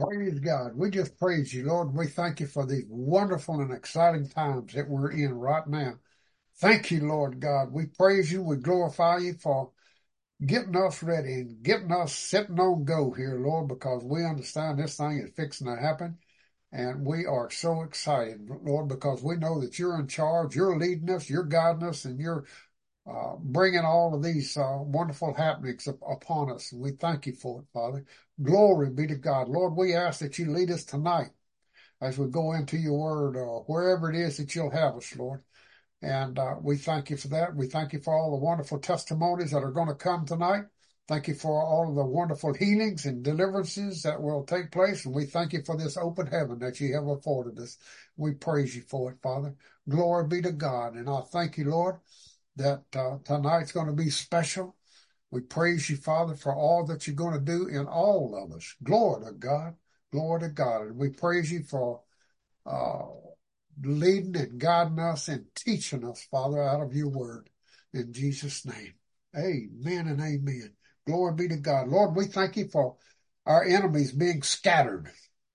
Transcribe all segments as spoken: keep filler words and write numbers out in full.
Praise God. We just praise you, Lord. We thank you for these wonderful and exciting times that we're in right now. Thank you, Lord God. We praise you. We glorify you for getting us ready and getting us sitting on go here, Lord, because we understand this thing is fixing to happen. And we are so excited, Lord, because we know that you're in charge, you're leading us, you're guiding us, and you're uh, bringing all of these uh, wonderful happenings up, upon us. And we thank you for it, Father. Glory be to God. Lord, we ask that you lead us tonight as we go into your word, uh, wherever it is that you'll have us, Lord. And uh, we thank you for that. We thank you for all the wonderful testimonies that are going to come tonight. Thank you for all of the wonderful healings and deliverances that will take place. And we thank you for this open heaven that you have afforded us. We praise you for it, Father. Glory be to God. And I thank you, Lord, that uh, tonight's going to be special. We praise you, Father, for all that you're going to do in all of us. Glory to God. Glory to God. And we praise you for uh, leading and guiding us and teaching us, Father, out of your word. In Jesus' name. Amen and amen. Glory be to God. Lord, we thank you for our enemies being scattered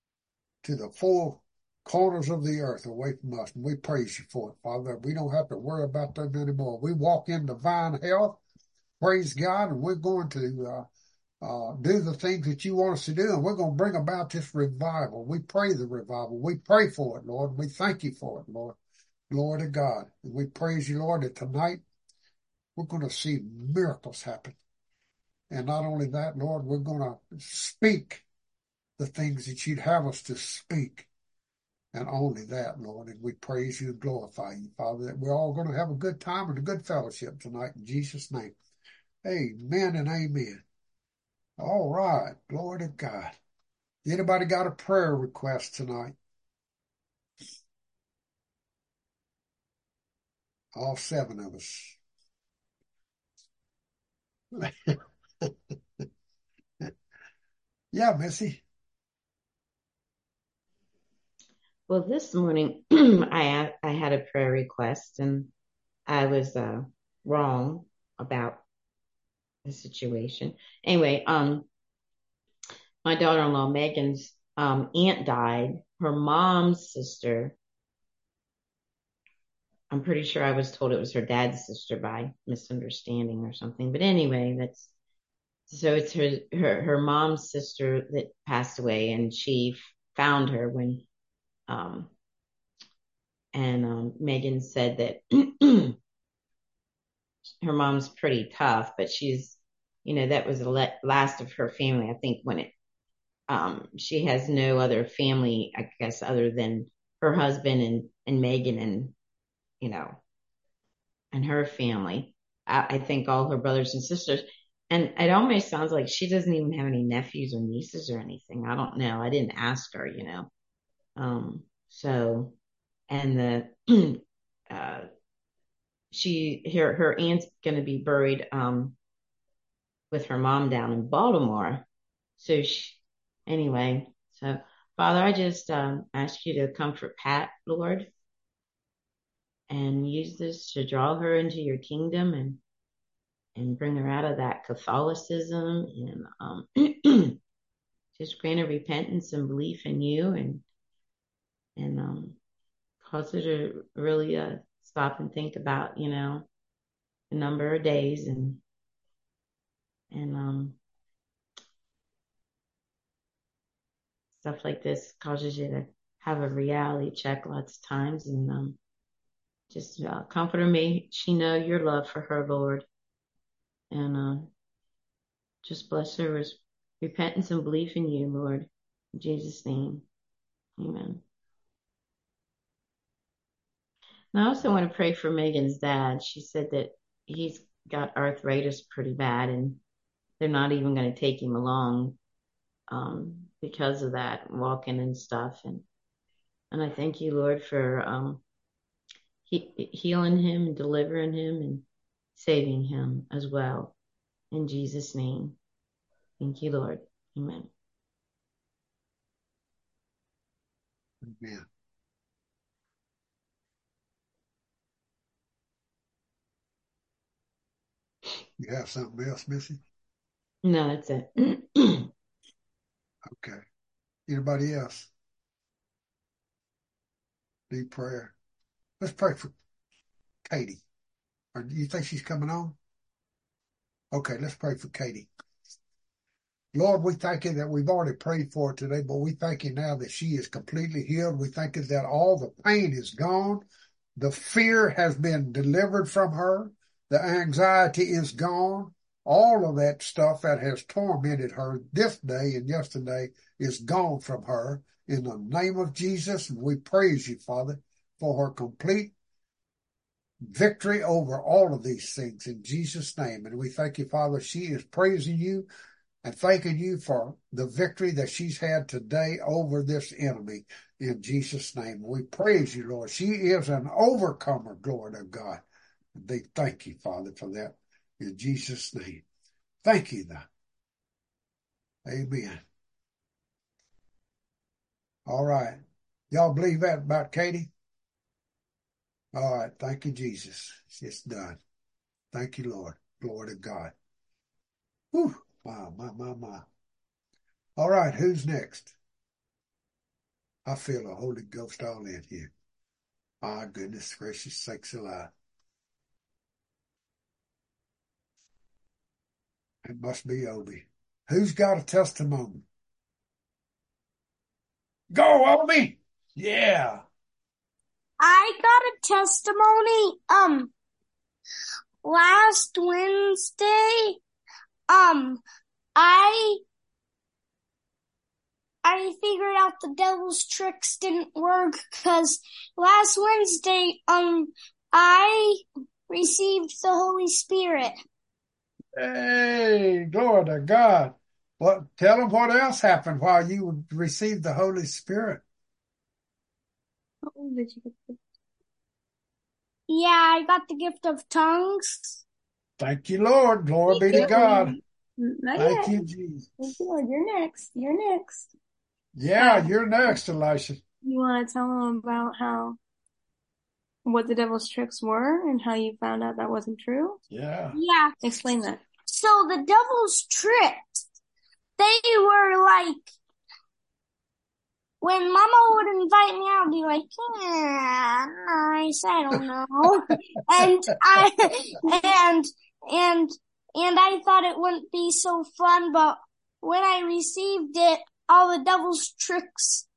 to the four corners of the earth away from us. And we praise you for it, Father. We don't have to worry about them anymore. We walk in divine health. Praise God. And we're going to uh, uh, do the things that you want us to do. And we're going to bring about this revival. We pray the revival. We pray for it, Lord. We thank you for it, Lord. Glory to God. And we praise you, Lord, that tonight we're going to see miracles happen. And not only that, Lord, we're going to speak the things that you'd have us to speak. And only that, Lord. And we praise you and glorify you, Father, that we're all going to have a good time and a good fellowship tonight in Jesus' name. Amen and amen. All right. Glory to God. Anybody got a prayer request tonight? All seven of us. Yeah, Missy. Well, this morning I I had a prayer request and I was uh, wrong about the situation. Anyway, um, my daughter-in-law Megan's um, aunt died. Her mom's sister. I'm pretty sure I was told it was her dad's sister by misunderstanding or something. But anyway, that's so it's her her her mom's sister that passed away, and she found her when um and um, Megan said that her mom's pretty tough, but she's, you know, that was the le- last of her family. I think when it, um, she has no other family, I guess, other than her husband and, and Megan and, you know, and her family. I, I think all her brothers and sisters. And it almost sounds like she doesn't even have any nephews or nieces or anything. I don't know. I didn't ask her, you know. Um, so, and the, uh, she, her, her aunt's going to be buried, um, with her mom down in Baltimore. So she, anyway, so Father, I just um, ask you to comfort Pat, Lord, and use this to draw her into your kingdom and and bring her out of that Catholicism and um, just grant her repentance and belief in you and and um, cause her to really uh, stop and think about, you know, the number of days and and um, stuff like this causes you to have a reality check lots of times and um, just uh, comfort her. May she know your love for her, Lord, and uh, just bless her with repentance and belief in you, Lord. In Jesus' name, amen. And I also want to pray for Megan's dad. She said that he's got arthritis pretty bad, and they're not even going to take him along um, because of that, walking and stuff. And and I thank you, Lord, for um, he, healing him and delivering him and saving him as well. In Jesus' name. Thank you, Lord. Amen. Amen. You have something else, Missy? No, that's it. Okay. Anybody else need prayer? Let's pray for Katie. Or do you think she's coming on? Okay, let's pray for Katie. Lord, we thank you that we've already prayed for her today, but we thank you now that she is completely healed. We thank you that all the pain is gone. The fear has been delivered from her. The anxiety is gone. All of that stuff that has tormented her this day and yesterday is gone from her. In the name of Jesus, we praise you, Father, for her complete victory over all of these things in Jesus' name. And we thank you, Father, she is praising you and thanking you for the victory that she's had today over this enemy in Jesus' name. We praise you, Lord. She is an overcomer, glory to God. And they thank you, Father, for that in Jesus' name. Thank you, though. Amen. All right. Y'all believe that about Katie? All right. Thank you, Jesus. It's done. Thank you, Lord. Glory to God. Whew. Wow, my, my, my. All right. Who's next? I feel a Holy Ghost all in here. My goodness gracious sakes alive. It must be Obi. Who's got a testimony? Go, Obi! Yeah. I got a testimony, um, last Wednesday, um, I, I figured out the devil's tricks didn't work because last Wednesday, um, I received the Holy Spirit. Hey, glory to God. Well, tell them what else happened while you received the Holy Spirit. Oh, did you get the... Yeah, I got the gift of tongues. Thank you, Lord. Glory be to God. Not Thank yet. you, Jesus. Thank you, Lord. You're next. You're next. Yeah, uh, you're next, Elisha. You want to tell them about how, what the devil's tricks were and how you found out that wasn't true? Yeah. Yeah. Explain that. So the devil's tricks, they were like, when Mama would invite me out, I'd be like, yeah, nice, I don't know. and I, and, and, and I thought it wouldn't be so fun, but when I received it, all the devil's tricks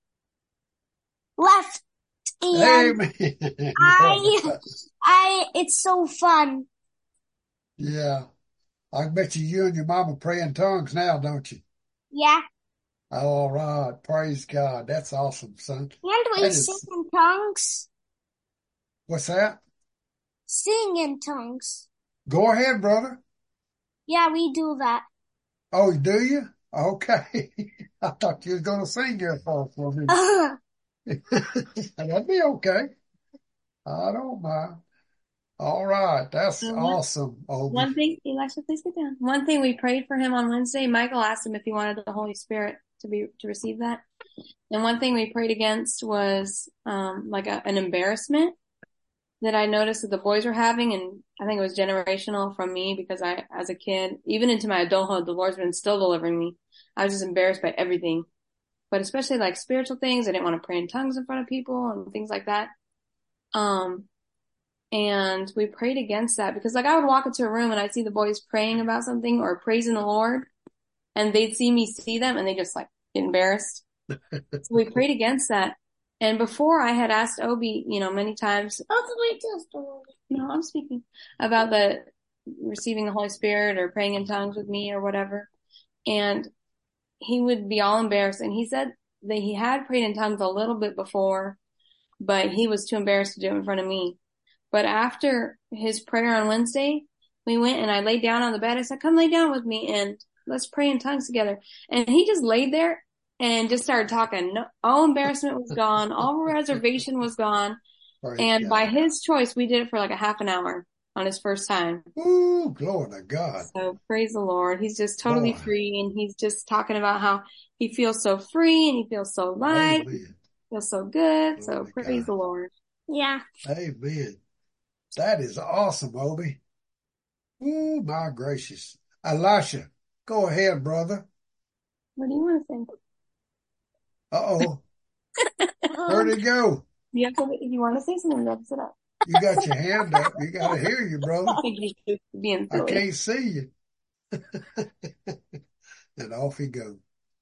left. And Amen. I, I, it's so fun. Yeah. I bet you you and your mama pray in tongues now, don't you? Yeah. All right. Praise God. That's awesome, son. And we that sing is... in tongues. What's that? Sing in tongues. Go ahead, brother. Yeah, we do that. Oh, do you? Okay. I thought you was going to sing your part for me. That'd be okay. I don't mind. All right. That's um, awesome. Obi. One thing, Elisha, please get down. One thing we prayed for him on Wednesday, Michael asked him if he wanted the Holy Spirit to be, to receive that. And one thing we prayed against was, um, like a, an embarrassment that I noticed that the boys were having. And I think it was generational from me because I, as a kid, even into my adulthood, the Lord's been still delivering me. I was just embarrassed by everything, but especially like spiritual things. I didn't want to pray in tongues in front of people and things like that. Um, And we prayed against that because like I would walk into a room and I'd see the boys praying about something or praising the Lord and they'd see me see them and they just like get embarrassed. So we prayed against that. And before I had asked Obi, you know, many times, no, I'm speaking about the receiving the Holy Spirit or praying in tongues with me or whatever. And he would be all embarrassed. And he said that he had prayed in tongues a little bit before, but he was too embarrassed to do it in front of me. But after his prayer on Wednesday, we went and I laid down on the bed. I said, come lay down with me and let's pray in tongues together. And he just laid there and just started talking. No, all embarrassment was gone. All reservation was gone. Praise and God. By his choice, we did it for like a half an hour on his first time. Ooh, glory to God. So praise the Lord. He's just totally Boy. free. And he's just talking about how he feels so free and he feels so light. Amen. Feels so good. Glory so praise God. the Lord. Yeah. Amen. That is awesome, Obi. Ooh, my gracious. Elisha, go ahead, brother. What do you want to say? Uh-oh. Where'd it go? You have to, if you want to say something, you have to sit up. You got your hand up. You got to hear you, brother. I think he's being I silly. can't see you. And off he goes.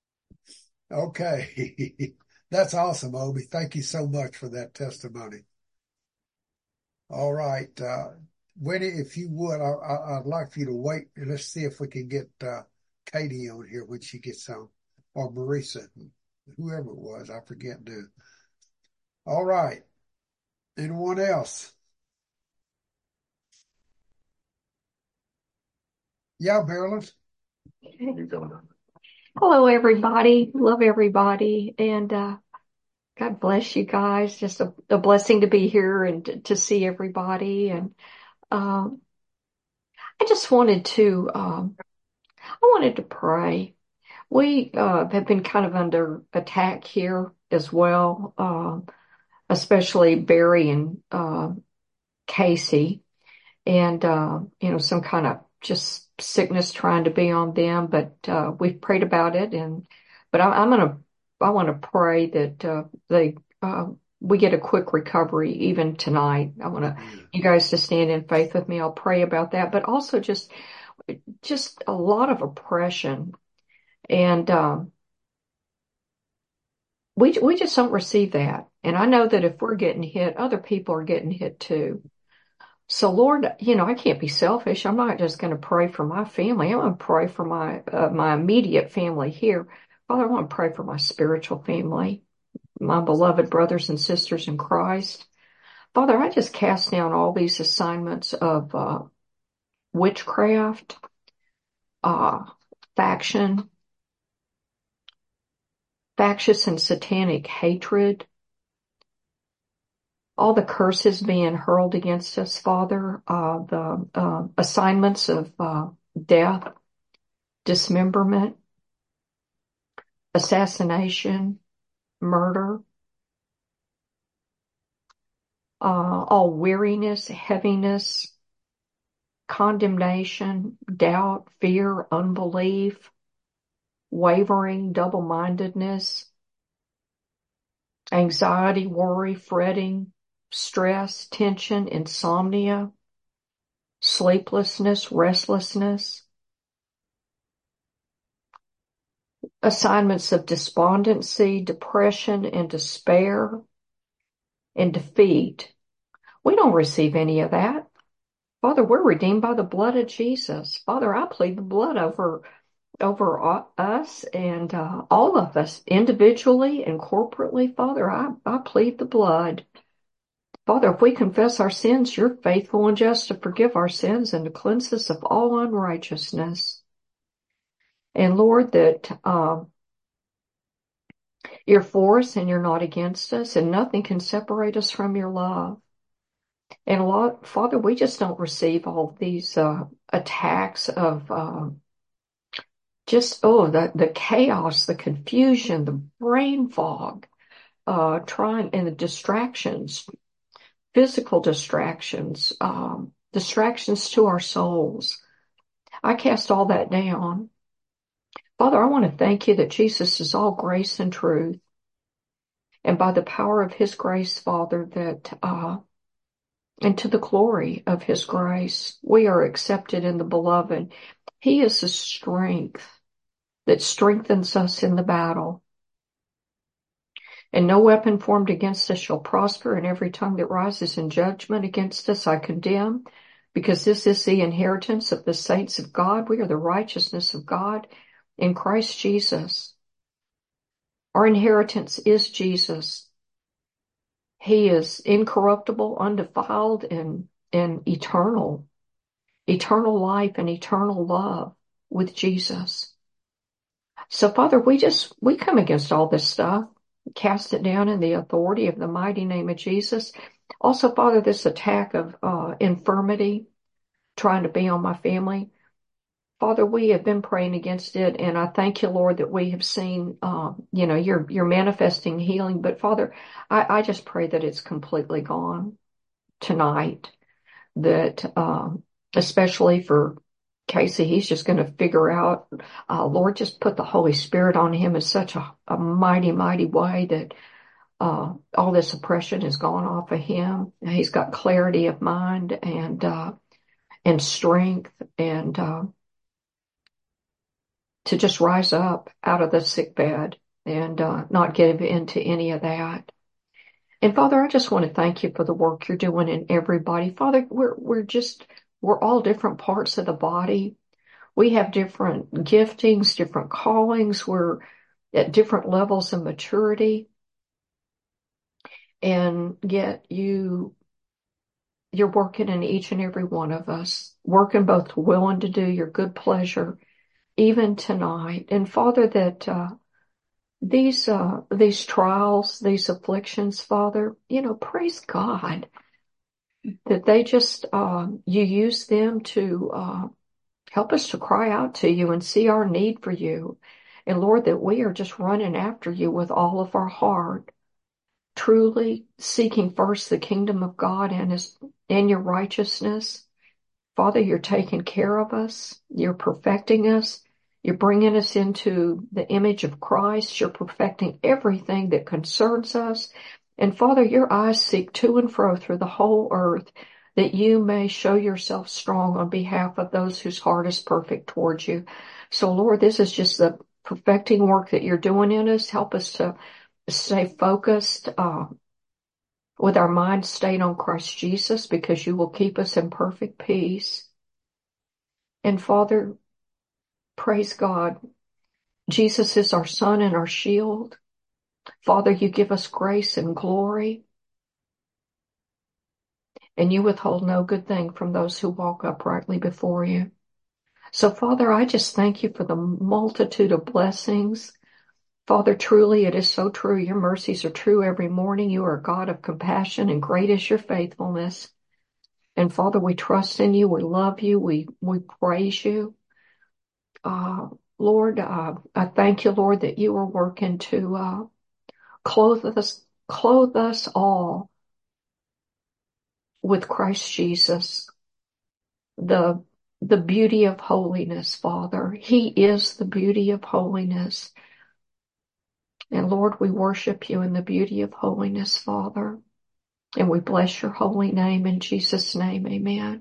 Okay. That's awesome, Obi. Thank you so much for that testimony. All right. Uh, Winnie, if you would, I, I, I'd like for you to wait and let's see if we can get uh, Katie on here when she gets on, or Marisa, whoever it was. I forget now. All right. Anyone else? Yeah, Marilyn. Hello, everybody. Love everybody. And uh, God bless you guys. Just a, a blessing to be here and to, to see everybody. And um, I just wanted to, um, I wanted to pray. We uh, have been kind of under attack here as well, uh, especially Barry and uh, Casey. And, uh, you know, some kind of just sickness trying to be on them, but, uh, we've prayed about it. And, but I, I'm going to, I want to pray that, uh, they, uh, we get a quick recovery even tonight. I want to, you guys to stand in faith with me. I'll pray about that, but also just, just a lot of oppression. And, um, we, we just don't receive that. And I know that if we're getting hit, other people are getting hit too. So Lord, you know, I can't be selfish. I'm not just going to pray for my family. I'm going to pray for my, uh, my immediate family here. Father, I want to pray for my spiritual family, my beloved brothers and sisters in Christ. Father, I just cast down all these assignments of, uh, witchcraft, uh, faction, factious and satanic hatred, all the curses being hurled against us, Father, uh, the uh, assignments of uh, death, dismemberment, assassination, murder, uh, all weariness, heaviness, condemnation, doubt, fear, unbelief, wavering, double-mindedness, anxiety, worry, fretting, stress, tension, insomnia, sleeplessness, restlessness, assignments of despondency, depression, and despair, and defeat. We don't receive any of that. Father, we're redeemed by the blood of Jesus. Father, I plead the blood over over us and uh, all of us individually and corporately. Father, I, I plead the blood. Father, if we confess our sins, you're faithful and just to forgive our sins and to cleanse us of all unrighteousness. And Lord, that uh, you're for us and you're not against us, and nothing can separate us from your love. And Lord, Father, we just don't receive all these uh, attacks of uh, just, oh, the, the chaos, the confusion, the brain fog, uh, trying, and the distractions, physical distractions, um, distractions to our souls. I cast all that down. Father, I want to thank you that Jesus is all grace and truth. And by the power of his grace, Father, that, uh, and to the glory of his grace, we are accepted in the beloved. He is the strength that strengthens us in the battle. And no weapon formed against us shall prosper, and every tongue that rises in judgment against us I condemn, because this is the inheritance of the saints of God. We are the righteousness of God in Christ Jesus. Our inheritance is Jesus. He is incorruptible, undefiled, and, and eternal. Eternal life and eternal love with Jesus. So, Father, we just, we come against all this stuff, cast it down in the authority of the mighty name of Jesus. Also, Father, this attack of uh, infirmity, trying to be on my family. Father, we have been praying against it, and I thank you, Lord, that we have seen, um, you know, you're, you're manifesting healing. But Father, I, I just pray that it's completely gone tonight, that, um, especially for Casey, he's just going to figure out, uh, Lord, just put the Holy Spirit on him in such a, a mighty, mighty way that uh, all this oppression has gone off of him. He's got clarity of mind and uh, and strength, and uh, to just rise up out of the sick bed and uh, not give into any of that. And Father, I just want to thank you for the work you're doing in everybody. Father, we're we're just we're all different parts of the body. We have different giftings, different callings. We're at different levels of maturity. And yet you, you're working in each and every one of us, working both willing to do your good pleasure, even tonight. And Father, that, uh, these, uh, these trials, these afflictions, Father, you know, praise God that they just, uh, you use them to, uh, help us to cry out to you and see our need for you. And Lord, that we are just running after you with all of our heart, truly seeking first the kingdom of God and his, and your righteousness. Father, you're taking care of us. You're perfecting us. You're bringing us into the image of Christ. You're perfecting everything that concerns us. And Father, your eyes seek to and fro through the whole earth, that you may show yourself strong on behalf of those whose heart is perfect towards you. So Lord, this is just the perfecting work that you're doing in us. Help us to stay focused, uh, with our minds stayed on Christ Jesus, because you will keep us in perfect peace. And Father, praise God. Jesus is our sun and our shield. Father, you give us grace and glory, and you withhold no good thing from those who walk uprightly before you. So Father, I just thank you for the multitude of blessings. Father, truly it is so true. Your mercies are true every morning. You are a God of compassion, and great is your faithfulness. And Father, we trust in you. We love you. We, we praise you. Uh, Lord, uh, I thank you, Lord, that you are working to, uh, clothe us, clothe us all with Christ Jesus, the, the beauty of holiness, Father. He is the beauty of holiness. And Lord, we worship you in the beauty of holiness, Father. And we bless your holy name in Jesus' name. Amen.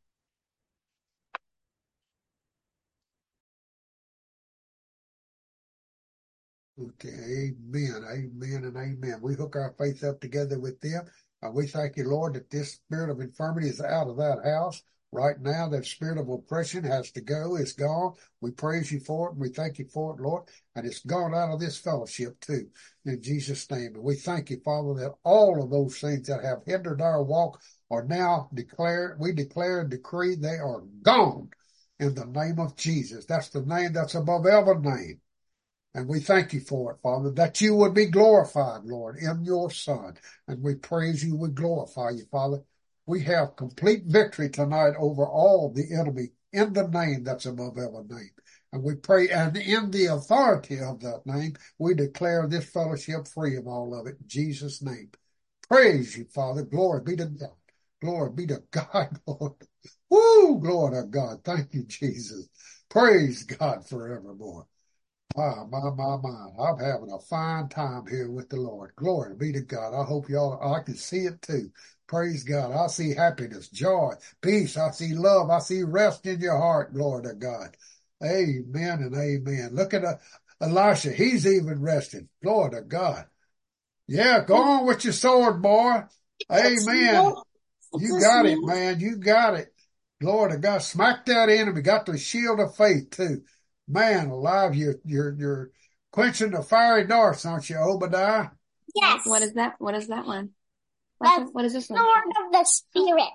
Okay, amen, amen, and amen. We hook our faith up together with them. And we thank you, Lord, that this spirit of infirmity is out of that house. Right now, that spirit of oppression has to go. It's gone. We praise you for it, and we thank you for it, Lord. And it's gone out of this fellowship, too, in Jesus' name. And we thank you, Father, that all of those things that have hindered our walk are now declared. We declare and decree they are gone in the name of Jesus. That's the name that's above every name. And we thank you for it, Father, that you would be glorified, Lord, in your Son. And we praise you, we glorify you, Father. We have complete victory tonight over all the enemy in the name that's above every name. And we pray, and in the authority of that name, we declare this fellowship free of all of it in Jesus' name. Praise you, Father. Glory be to God. Glory be to God, Lord. Woo! Glory to God. Thank you, Jesus. Praise God forevermore. Ah, my, my, my. I'm having a fine time here with the Lord. Glory be to God. I hope y'all, I can see it too. Praise God. I see happiness, joy, peace. I see love. I see rest in your heart. Glory to God. Amen and amen. Look at uh, Elisha. He's even resting. Glory to God. Yeah, go on with your sword, boy. Amen. You got it, man. You got it. Glory to God. Smack that enemy. Got the shield of faith too. Man alive, you're, you're, you're quenching the fiery darts, aren't you, Obadiah? Yes. What is that? What is that one? That's what is this one? Sword of the Spirit.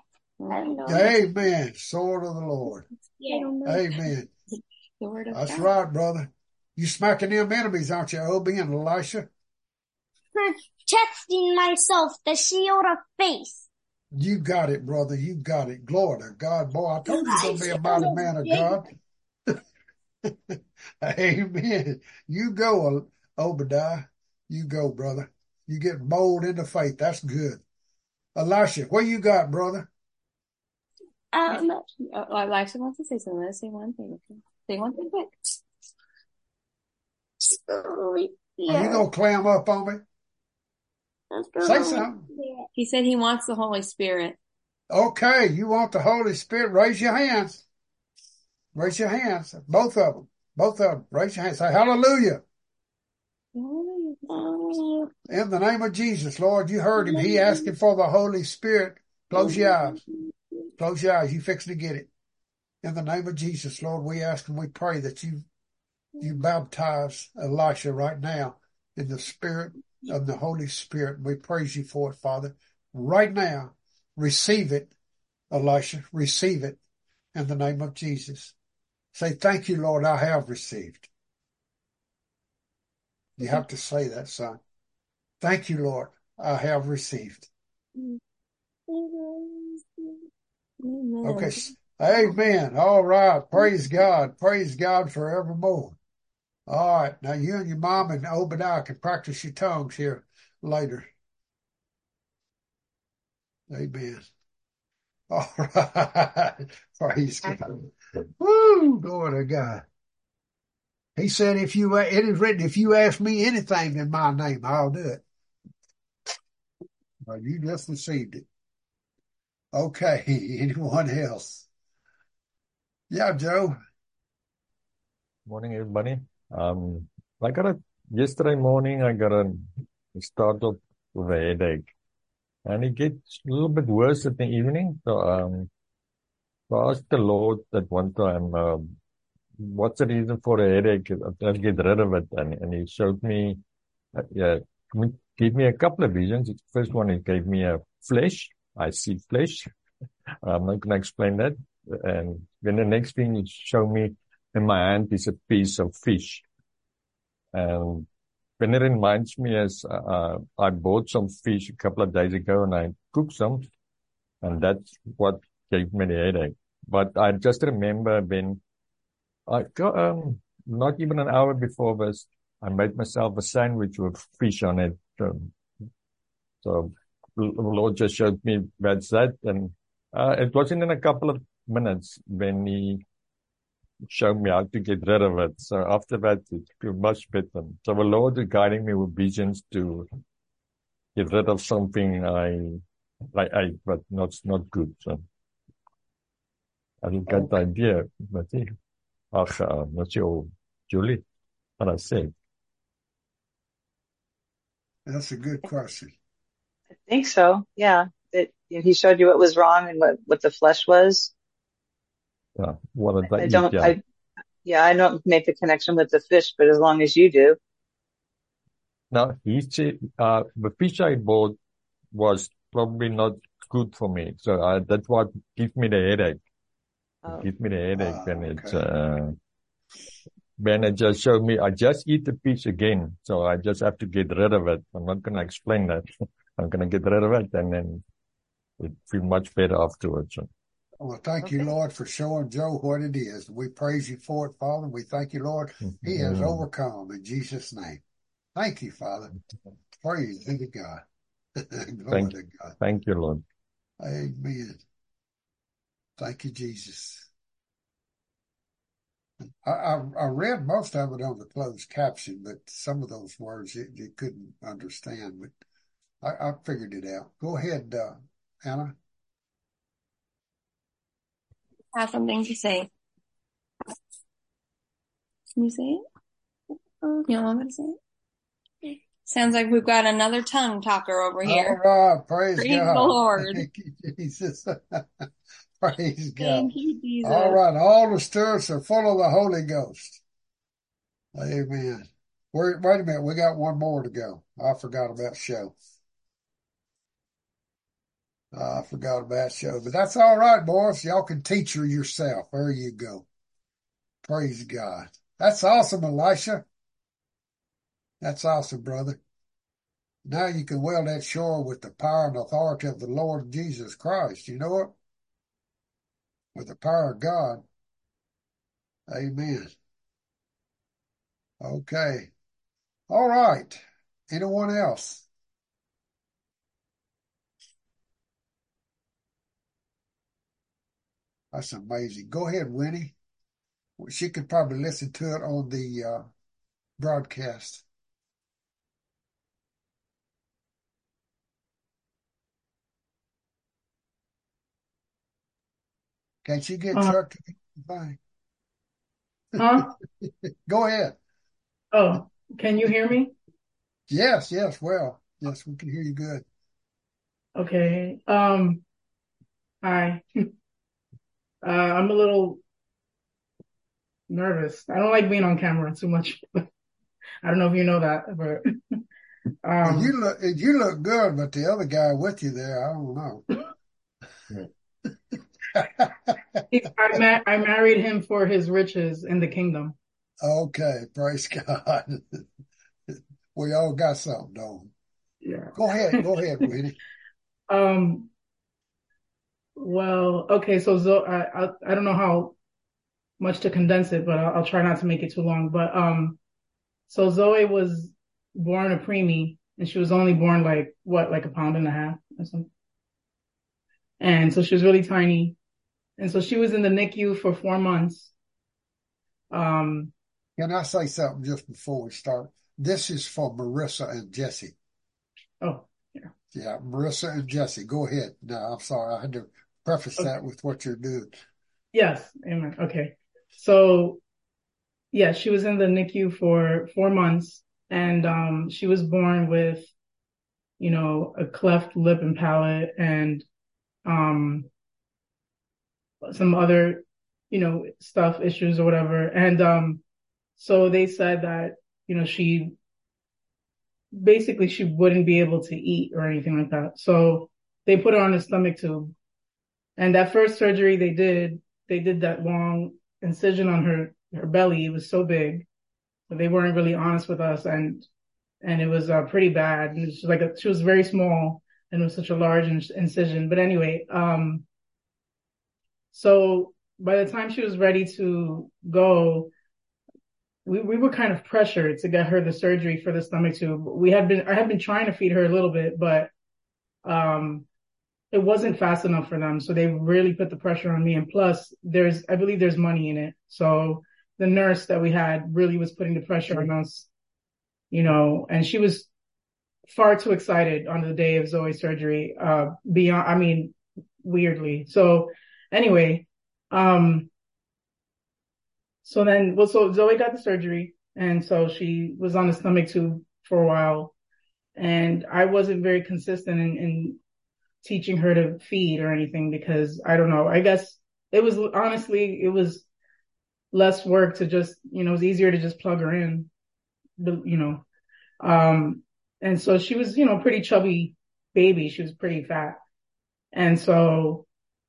Amen. Sword of the Lord. Yeah. Amen. Sword of That's God. right, brother. You smacking them enemies, aren't you, Obi and Elisha? Protecting myself, the shield of faith. You got it, brother. You got it. Glory to God. Boy, I told you you're going to be a mighty man of God. Amen. You go, Obadiah. You go, brother. You get bold in the faith. That's good. Elisha, what you got, brother? Um, Oh, Elisha wants to say something. Let's say one thing. Say one thing quick. Holy Are you Spirit. going to clam up on me? Say something. He said he wants the Holy Spirit. Okay, you want the Holy Spirit, raise your hands. Raise your hands. Both of them. Both of them. Raise your hands. Say hallelujah. In the name of Jesus, Lord, you heard him. He asking for the Holy Spirit. Close your eyes. Close your eyes. You fixing to get it. In the name of Jesus, Lord, we ask and we pray that you you baptize Elisha right now in the Spirit of the Holy Spirit. We praise you for it, Father. Right now, receive it, Elisha. Receive it in the name of Jesus. Say, thank you, Lord, I have received. You have to say that, son. Thank you, Lord, I have received. Okay. Amen. All right. Praise God. Praise God forevermore. All right. Now you and your mom and Obadiah can practice your tongues here later. Amen. All right. Praise God. Woo. Glory to God. He said, if you, it is written, if you ask me anything in my name, I'll do it. Well, you just received it. Okay. Anyone else? Yeah, Joe. Morning, everybody. Um, I got a, yesterday morning, I got a start up with a headache, and it gets a little bit worse in the evening. So, um, so I asked the Lord at one time, um, what's the reason for the headache? I'll get rid of it. And, and he showed me, uh, yeah, he gave me a couple of visions. The first one, he gave me a flesh. I see flesh. I'm not going to explain that. And then the next thing he showed me in my hand is a piece of fish. And when it reminds me as, uh, I bought some fish a couple of days ago and I cooked some, and that's what gave me the headache. But I just remember when I got, um, not even an hour before this, I made myself a sandwich with fish on it. Um, so the Lord just showed me that's that. And, uh, it wasn't in a couple of minutes when he showed me how to get rid of it. So after that, it felt much better. So the Lord is guiding me with visions to get rid of something I, I ate, but not, not good. So I didn't get the idea, but yeah. Ach, uh, what's your, Julie? What I said. That's a good question. I think so. Yeah. It, you know, he showed you what was wrong and what, what the flesh was. Yeah. What did I, I eat? don't, Yeah. I, yeah, I don't make the connection with the fish, but as long as you do. Now, he said, uh, the fish I bought was probably not good for me. So, uh, that's what gives me the headache. Oh. It gives me the headache Ah, and it's, okay. uh, when it just showed me, I just eat the fish again. So I just have to get rid of it. I'm not going to explain that. I'm going to get rid of it and then it feel much better afterwards. So. Well, thank Okay. you, Lord, for showing Joe what it is. We praise you for it, Father. We thank you, Lord. He has Mm. overcome in Jesus' name. Thank you, Father. Praise be to God. Glory Thank, to God. thank you, Lord. Amen. Thank you, Jesus. I, I, I read most of it on the closed caption, but some of those words you, you couldn't understand, but I, I figured it out. Go ahead, uh, Anna. I have something to say. Can you say it? You don't want me to say it? Sounds like we've got another tongue talker over All here. right. Praise, Praise God. the Lord. Thank you, Jesus. Praise God. Thank you, Jesus. All right. All the spirits are full of the Holy Ghost. Amen. Wait, wait a minute. We got one more to go. I forgot about show. I forgot about show, but that's all right, boys. Y'all can teach her yourself. There you go. Praise God. That's awesome, Elisha. That's awesome, brother. Now you can wield that shore with the power and authority of the Lord Jesus Christ. You know it? With the power of God. Amen. Okay. All right. Anyone else? That's amazing. Go ahead, Winnie. She could probably listen to it on the uh, broadcast. Can't you get Uh, Chuck to fine? huh? Go ahead. Oh, can you hear me? Yes, yes, well, yes, we can hear you good. Okay. Um, hi. Uh, I'm a little nervous. I don't like being on camera too much. I don't know if you know that, but And you um, look, and you look good, but the other guy with you there, I don't know. he's, I ma I married him for his riches in the kingdom. Okay, praise God. We all got something, don't we? Yeah. Go ahead, go ahead, Winnie. Um, well, okay, so Zo I, I I don't know how much to condense it, but I'll, I'll try not to make it too long. But um, so Zoe was born a preemie, and she was only born like what, like a pound and a half or something. And so she was really tiny, and so she was in the N I C U for four months. Um, Can I say something just before we start? This is for Marissa and Jesse. oh yeah, Yeah, Marissa and Jesse. Go ahead. No, I'm sorry. I had to preface okay. that with what you're doing. Yes, amen. Okay, so yeah, she was in the N I C U for four months, and um, she was born with, you know, a cleft lip and palate, and um, some other, you know, stuff, issues or whatever. And um, so they said that, you know, she basically she wouldn't be able to eat or anything like that. So they put her on a stomach tube. And that first surgery they did, they did that long incision on her, her belly. It was so big, but they weren't really honest with us. And, and it was uh, pretty bad. And it was like, a, she was very small and it was such a large incision. But anyway, um, so by the time she was ready to go, we, we were kind of pressured to get her the surgery for the stomach tube. We had been, I had been trying to feed her a little bit, but, um, it wasn't fast enough for them. So they really put the pressure on me. And plus there's, I believe there's money in it. So the nurse that we had really was putting the pressure on us, you know, and she was far too excited on the day of Zoe's surgery, uh, beyond, I mean, weirdly. So anyway, um, so then, well, so Zoe got the surgery, and so she was on the stomach tube for a while, and I wasn't very consistent in, in teaching her to feed or anything because I don't know, I guess it was, honestly, it was less work to just, you know, it was easier to just plug her in, you know, um, and so she was, you know, pretty chubby baby. She was pretty fat. And so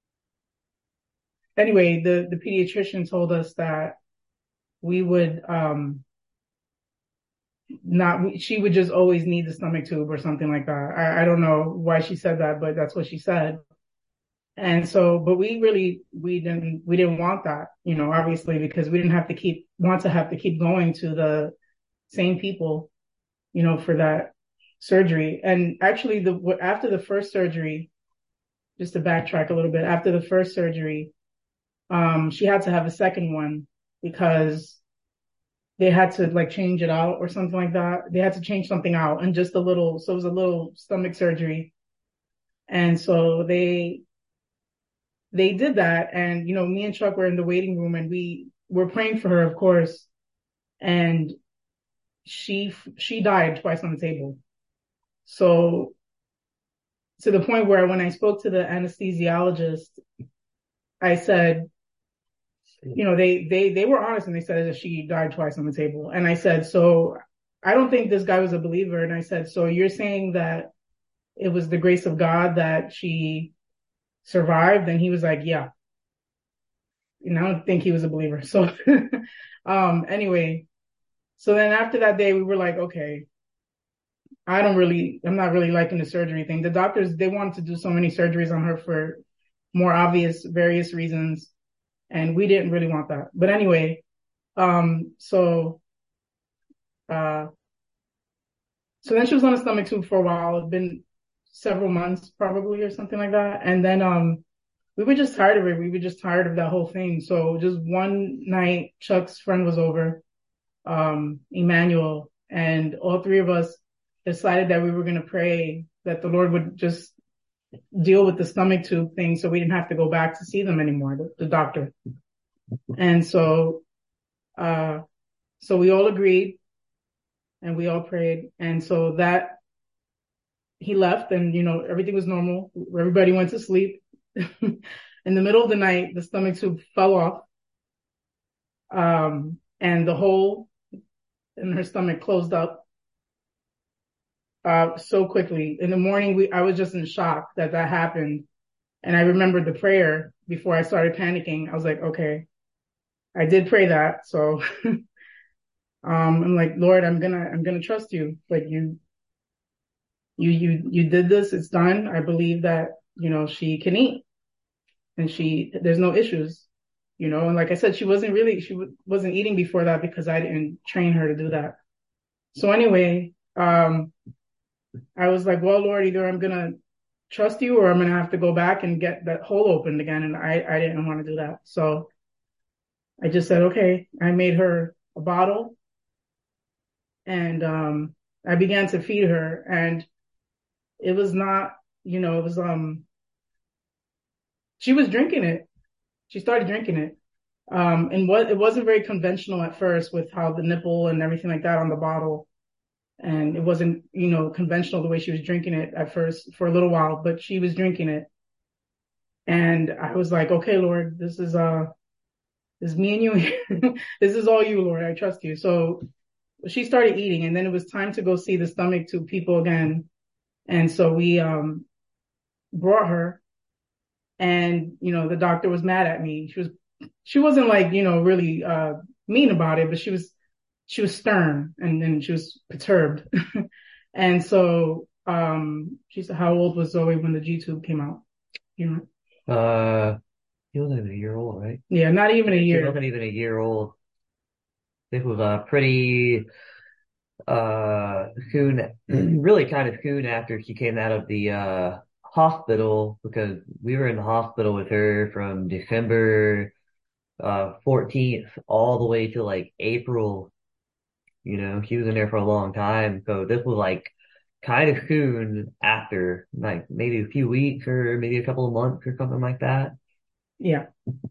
anyway, the, the pediatrician told us that we would, um, not, she would just always need the stomach tube or something like that. I, I don't know why she said that, but that's what she said. And so, but we really, we didn't, we didn't want that, you know, obviously, because we didn't have to keep, want to have to keep going to the same people, you know, for that surgery. And actually the, after the first surgery, just to backtrack a little bit, after the first surgery, um, she had to have a second one because they had to like change it out or something like that. They had to change something out and just a little, so it was a little stomach surgery. And so they, they did that. And, you know, me and Chuck were in the waiting room and we were praying for her, of course. And she, she died twice on the table. So to the point where when I spoke to the anesthesiologist, I said, you know, they, they, they were honest and they said that she died twice on the table. And I said, so I don't think this guy was a believer. And I said, so you're saying that it was the grace of God that she survived? And he was like, yeah. And I don't think he was a believer. So, um, anyway, so then after that day, we were like, okay, I don't really, I'm not really liking the surgery thing. The doctors, they wanted to do so many surgeries on her for more obvious, various reasons. And we didn't really want that. But anyway, um, so, uh, so then she was on a stomach tube for a while. It'd been several months probably or something like that. And then, um, we were just tired of it. We were just tired of that whole thing. So just one night, Chuck's friend was over, um, Emmanuel, and all three of us decided that we were going to pray that the Lord would just deal with the stomach tube thing so we didn't have to go back to see them anymore, the, the doctor. And so, uh, so we all agreed and we all prayed. And so that he left and, you know, everything was normal. Everybody went to sleep. In the middle of the night, the stomach tube fell off. Um, and the hole in her stomach closed up, uh, so quickly. In the morning, we, I was just in shock that that happened. And I remembered the prayer before I started panicking. I was like, okay, I did pray that. So, um, I'm like, Lord, I'm gonna, I'm gonna trust you. Like you, you, you, you did this. It's done. I believe that, you know, she can eat and she, there's no issues, you know, and like I said, she wasn't really, she w- wasn't eating before that because I didn't train her to do that. So anyway, um, I was like, well, Lord, either I'm going to trust you or I'm going to have to go back and get that hole opened again. And I, I didn't want to do that. So I just said, okay, I made her a bottle and, um, I began to feed her and it was not, you know, it was, um, she was drinking it. She started drinking it. Um, and what, it wasn't very conventional at first with how the nipple and everything like that on the bottle. And it wasn't, you know, conventional the way she was drinking it at first for a little while, but she was drinking it. And I was like, okay, Lord, this is, uh, this is me and you. This is all you, Lord. I trust you. So she started eating and then it was time to go see the stomach tube people again. And so we, um, brought her and, you know, the doctor was mad at me. She was, she wasn't like, you know, really, uh, mean about it, but she was, she was stern and then she was perturbed. And so, um, she said, how old was Zoe when the G tube came out? You know? Uh, he wasn't even a year old, right? Yeah, not even a He year. wasn't even a year old. It was a pretty, uh, soon, really kind of soon after she came out of the, uh, hospital because we were in the hospital with her from December, uh, fourteenth all the way to like April. You know, she was in there for a long time. So this was like kind of soon after, like maybe a few weeks or maybe a couple of months or something like that. Yeah.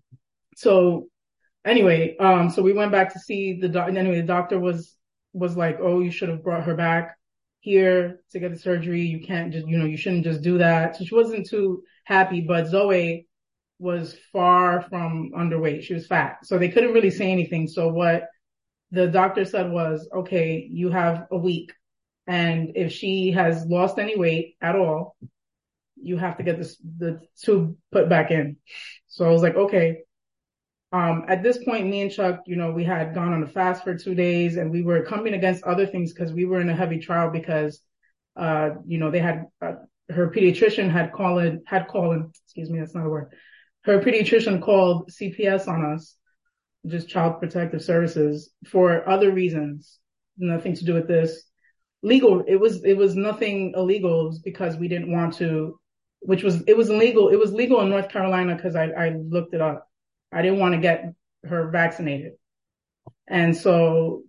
So anyway, um, so we went back to see the doc. Anyway, the doctor was, was like, oh, you should have brought her back here to get the surgery. You can't just, you know, you shouldn't just do that. So she wasn't too happy, but Zoe was far from underweight. She was fat. So they couldn't really say anything. So what the doctor said was, okay, you have a week. And if she has lost any weight at all, you have to get this, the tube put back in. So I was like, okay. Um, at this point, me and Chuck, you know, we had gone on a fast for two days and we were coming against other things because we were in a heavy trial because, uh, you know, they had, uh, her pediatrician had called, had called, excuse me, that's not a word. Her pediatrician called C P S on us, just Child Protective Services, for other reasons, nothing to do with this. Legal, it was, it was nothing illegal. It was because we didn't want to, which was, it was illegal. It was legal in North Carolina because I, I looked it up. I didn't want to get her vaccinated. And so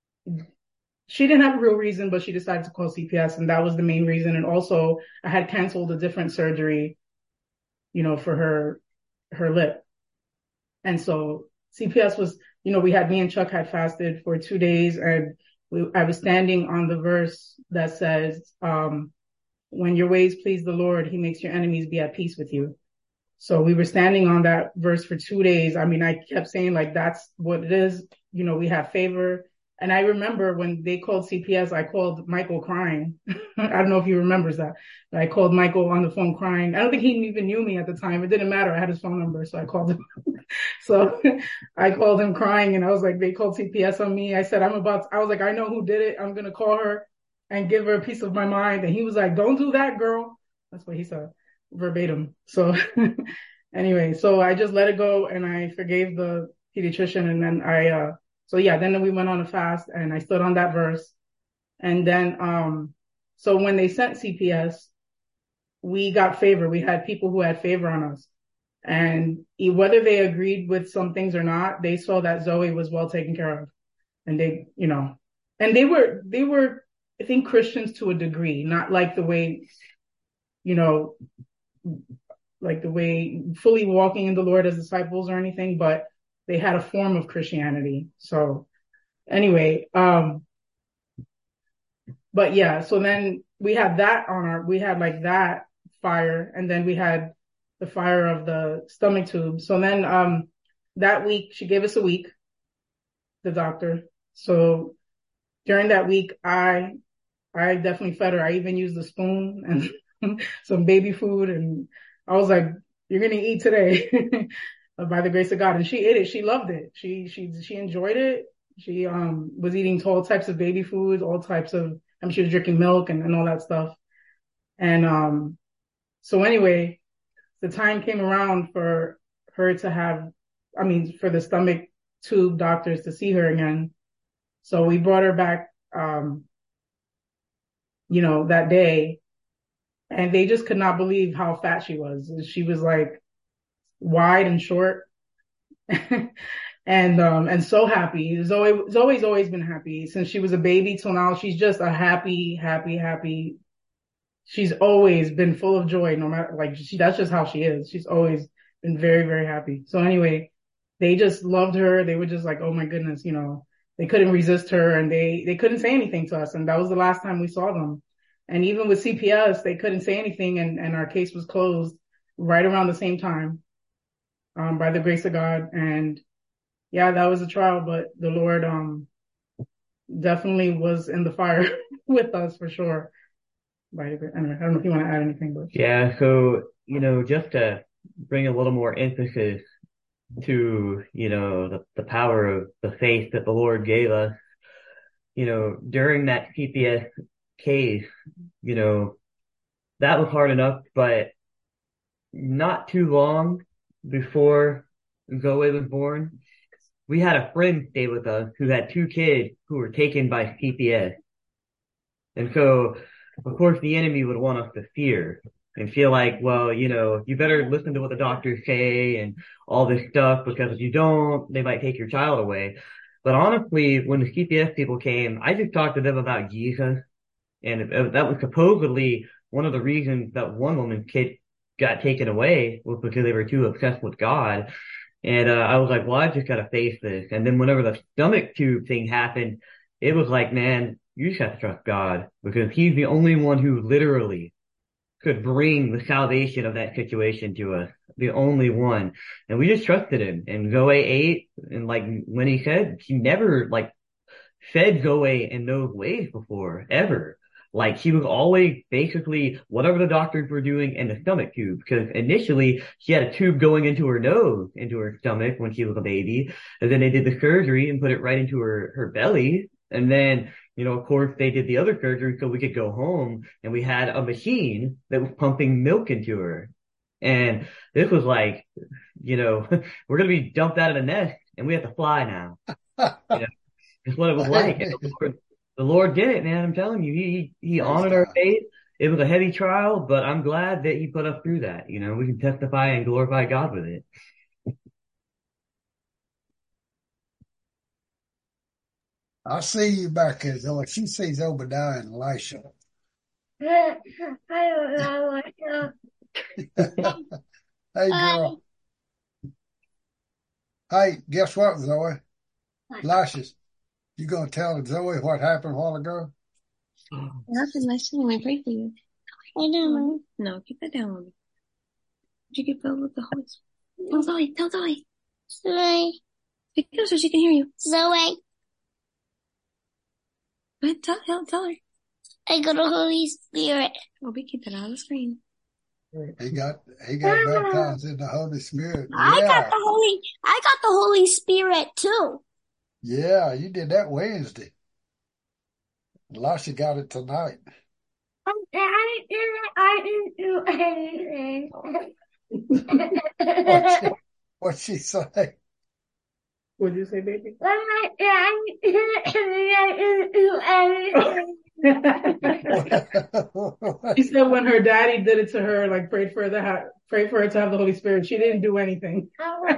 she didn't have a real reason, but she decided to call C P S and that was the main reason. And also I had canceled a different surgery, you know, for her, her lip. And so C P S was, you know, we had, me and Chuck had fasted for two days and we, I was standing on the verse that says, um, when your ways please the Lord, he makes your enemies be at peace with you. So we were standing on that verse for two days. I mean, I kept saying like, that's what it is. You know, we have favor. And I remember when they called C P S, I called Michael crying. I don't know if he remembers that, but I called Michael on the phone crying. I don't think he even knew me at the time. It didn't matter. I had his phone number. So I called him. So I called him crying and I was like, they called C P S on me. I said, I'm about to, I was like, I know who did it. I'm going to call her and give her a piece of my mind. And he was like, don't do that, girl. That's what he said. Verbatim. So anyway, so I just let it go and I forgave the pediatrician and then I, uh, so yeah, then we went on a fast and I stood on that verse. And then, um, so when they sent C P S, we got favor. We had people who had favor on us. And whether they agreed with some things or not, they saw that Zoe was well taken care of. And they, you know, and they were, they were, I think, Christians to a degree, not like the way, you know, like the way fully walking in the Lord as disciples or anything, but they had a form of Christianity. So anyway, um, but yeah, so then we had that on our, we had like that fire, and then we had the fire of the stomach tube. So then, um, that week, she gave us a week, the doctor. So during that week, I, I definitely fed her. I even used a spoon and some baby food. And I was like, you're going to eat today by the grace of God. And she ate it. She loved it. She, she, she enjoyed it. She, um, was eating all types of baby food, all types of, I mean, she was drinking milk and, and all that stuff. And, um, so anyway, the time came around for her to have, I mean, for the stomach tube doctors to see her again. So we brought her back, um, you know, that day, and they just could not believe how fat she was. She was like wide and short and, um, and so happy. Zoe, Zoe's always been happy since she was a baby till now. She's just a happy, happy, happy. She's always been full of joy, no matter, like, she, that's just how she is. She's always been very, very happy. So anyway, they just loved her. They were just like, oh my goodness, you know, they couldn't resist her, and they, they couldn't say anything to us. And that was the last time we saw them. And even with C P S, they couldn't say anything, and, and our case was closed right around the same time, um, by the grace of God. And yeah, that was a trial, but the Lord, um, definitely was in the fire with us for sure. Anyway, I don't know if you want to add anything, but yeah. So, you know, just to bring a little more emphasis to, you know, the, the power of the faith that the Lord gave us, you know, during that C P S case, you know, that was hard enough, but not too long before Zoe was born, we had a friend stay with us who had two kids who were taken by C P S. And so, of course, the enemy would want us to fear and feel like, well, you know, you better listen to what the doctors say and all this stuff, because if you don't, they might take your child away. But honestly, when the C P S people came, I just talked to them about Jesus. And that was supposedly one of the reasons that one woman's kid got taken away, was because they were too obsessed with God. And uh, I was like, well, I just got to face this. And then whenever the stomach tube thing happened, it was like, man, you just have to trust God, because he's the only one who literally could bring the salvation of that situation to us. The only one. And we just trusted him. And Zoe ate, and like when he said, he never like fed Zoe in those ways before, ever. Like, she was always basically whatever the doctors were doing in the stomach tube, because initially she had a tube going into her nose, into her stomach when she was a baby. And then they did the surgery and put it right into her, her belly. And then, you know, of course, they did the other surgery so we could go home, and we had a machine that was pumping milk into her. And this was like, you know, we're going to be dumped out of the nest and we have to fly now. You know, it's what it was like. And the, Lord, the Lord did it, man. I'm telling you, he, he honored our faith. It was a heavy trial, but I'm glad that he put us through that. You know, we can testify and glorify God with it. I see you back there, Zoe. She sees Obadiah and Elisha. I don't know what to. Hey, girl. Hey, guess what, Zoe? Elisha, you gonna tell Zoe what happened a while ago? Nothing. My son, we pray for you. I don't know. No, keep that down on me. Did you get filled with the Holy Spirit? Tell Zoe. Tell Zoe. Zoe. Speak up so she can hear you. Zoe. Go ahead, tell, tell, tell her. I got the Holy Spirit. Oh, we keep it out of the screen. He got he got baptized in the Holy Spirit. I Yeah. got the Holy. I got the Holy Spirit too. Yeah, you did that Wednesday. Elisha got it tonight. I didn't. I didn't do anything. What'd she, what'd she say? What'd you say, baby? I didn't do anything. What She said when her daddy did it to her, like prayed for the ha- prayed for her to have the Holy Spirit, she didn't do anything.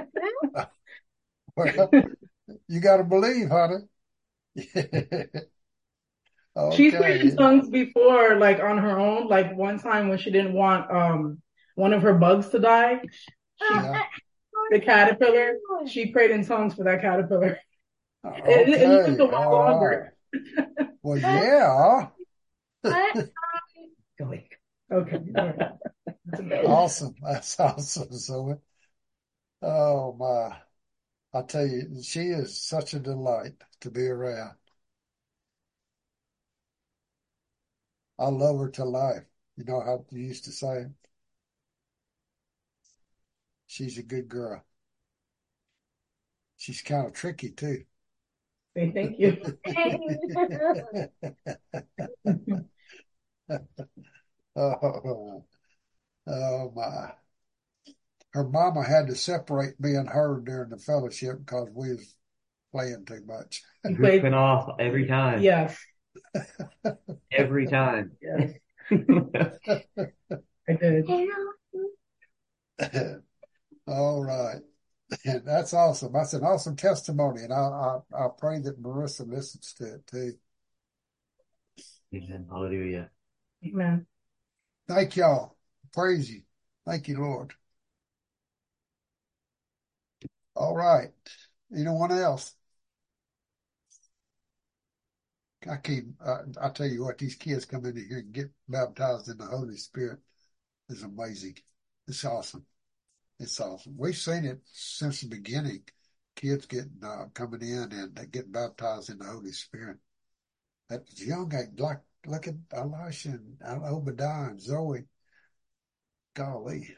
Well, you got to believe, honey. She's prayed in Okay. tongues before, like on her own. Like one time when she didn't want um one of her bugs to die, she Yeah. the caterpillar. She prayed in tongues for that caterpillar. It, it lived a Okay. while All longer. right. Well, yeah. Go away. Okay. All right. That's amazing. Awesome. That's awesome, Zoe. Oh my. I tell you, she is such a delight to be around. I love her to life. You know how you used to say it? She's a good girl. She's kind of tricky too. Say thank you. Oh, oh my. Her mama had to separate me and her during the fellowship because we was playing too much. You played. Goofing off every time. Yes. Every time. Yes. I did. All right. And that's awesome. That's an awesome testimony. And I, I, I pray that Marissa listens to it too. Amen. Hallelujah. Amen. Thank y'all. Praise you. Thank you, Lord. All right. Anyone else? I keep, uh, I tell you what, these kids come in here and get baptized in the Holy Spirit is amazing. It's awesome. It's awesome. We've seen it since the beginning. Kids getting, uh, coming in and they get baptized in the Holy Spirit. That young age, like, look at Elisha and Obadiah and Zoe. Golly.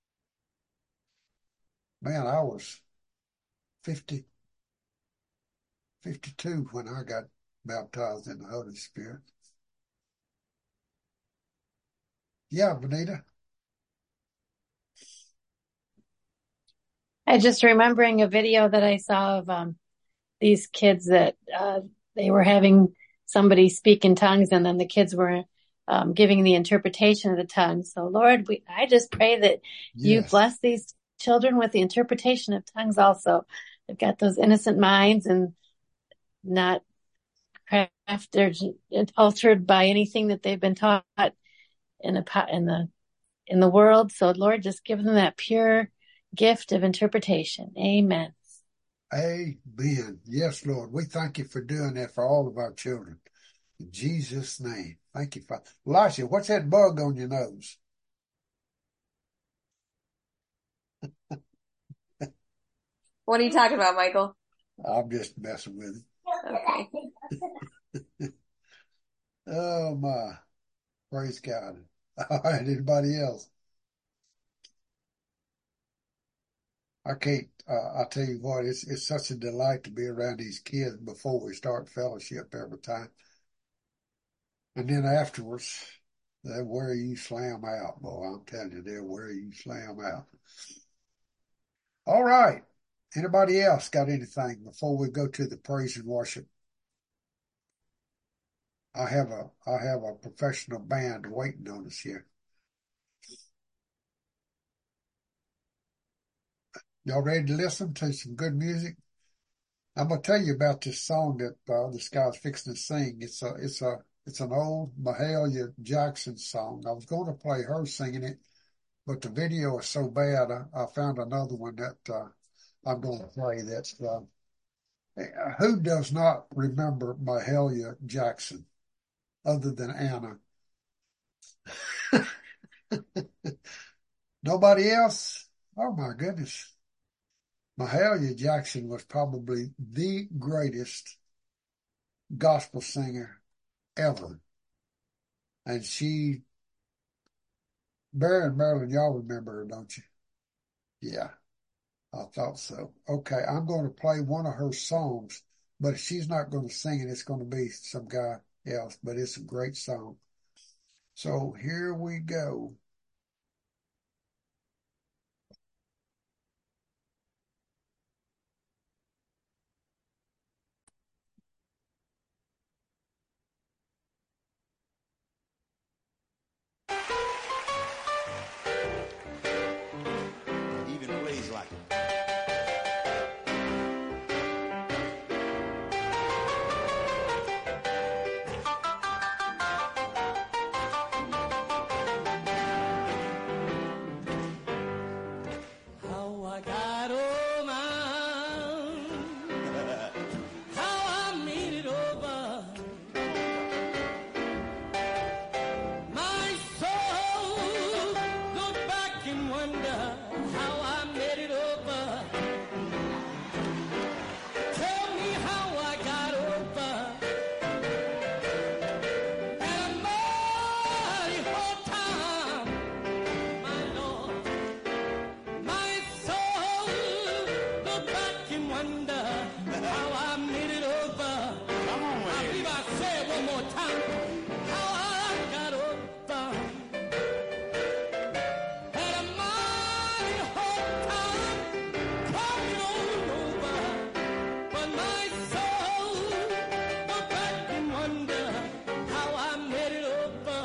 Man, I was fifty, fifty-two when I got baptized in the Holy Spirit. Yeah, Benita. I just remembering a video that I saw of um, these kids that uh, they were having somebody speak in tongues, and then the kids were um, giving the interpretation of the tongues. So, Lord, we, I just pray that you Yes. bless these children with the interpretation of tongues also. They've got those innocent minds and not crafted or altered by anything that they've been taught in the in the in the world. So, Lord, just give them that pure gift of interpretation. Amen. Amen. Yes, Lord. We thank you for doing that for all of our children. In Jesus' name. Thank you, Father. Elisha, what's that bug on your nose? What are you talking about, Michael? I'm just messing with Okay. it. Oh, my. Praise God. All right, anybody else? I can't, uh, I tell you what, it's, it's such a delight to be around these kids before we start fellowship every time. And then afterwards, they'll wear you slam out, boy. I'm telling you, they'll wear you slam out. All right. Anybody else got anything before we go to the praise and worship? I have a, I have a professional band waiting on us here. Y'all ready to listen to some good music? I'm gonna tell you about this song that uh, this guy's fixing to sing. It's a, it's a, it's an old Mahalia Jackson song. I was going to play her singing it, but the video is so bad. I, I found another one that uh, I'm going to play. That's uh, who does not remember Mahalia Jackson other than Anna? Nobody else? Oh my goodness. Mahalia Jackson was probably the greatest gospel singer ever. And she, Barry and Marilyn, y'all remember her, don't you? Yeah, I thought so. Okay, I'm going to play one of her songs, but if she's not going to sing it, it's going to be some guy else, but it's a great song. So here we go. like it. How I got over, how I made it over. My soul look back and wonder how I made it over. Tell me how I got over. Had a mighty hard time, my Lord. My soul look back and wonder how I made it over. Come on, I man. believe I say it one more time. How I got over. Had a mighty hard time coming on over. But my soul look back and wonder how I made it over.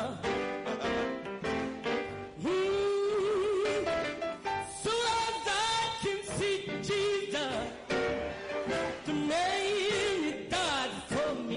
Hmm. Soon as I can see Jesus, the man that died for me.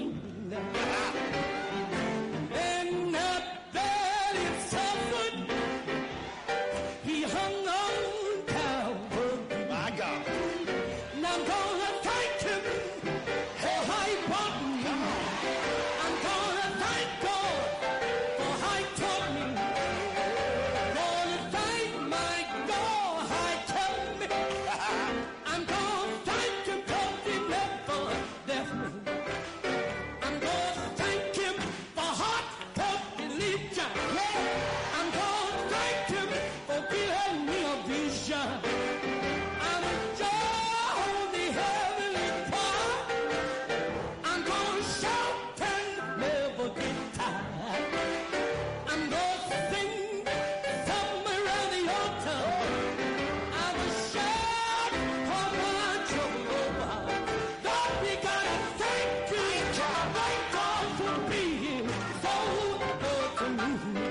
And not that he suffered, he hung on Calvary. My God. And I'm gonna thank him for how he brought me. I'm gonna thank God for how he taught me. Gonna thank my God how he kept me. I'm gonna thank him 'cause he never left me. I'm gonna thank him for heart of religion. I'm gonna thank him for giving me a vision. I'm enjoying the heavenly choir. I'm gonna shout and never get tired. I'm gonna sing somewhere around the altar. I will shout for my trouble over. Lord, we gotta thank you. Thank God for being so good to me.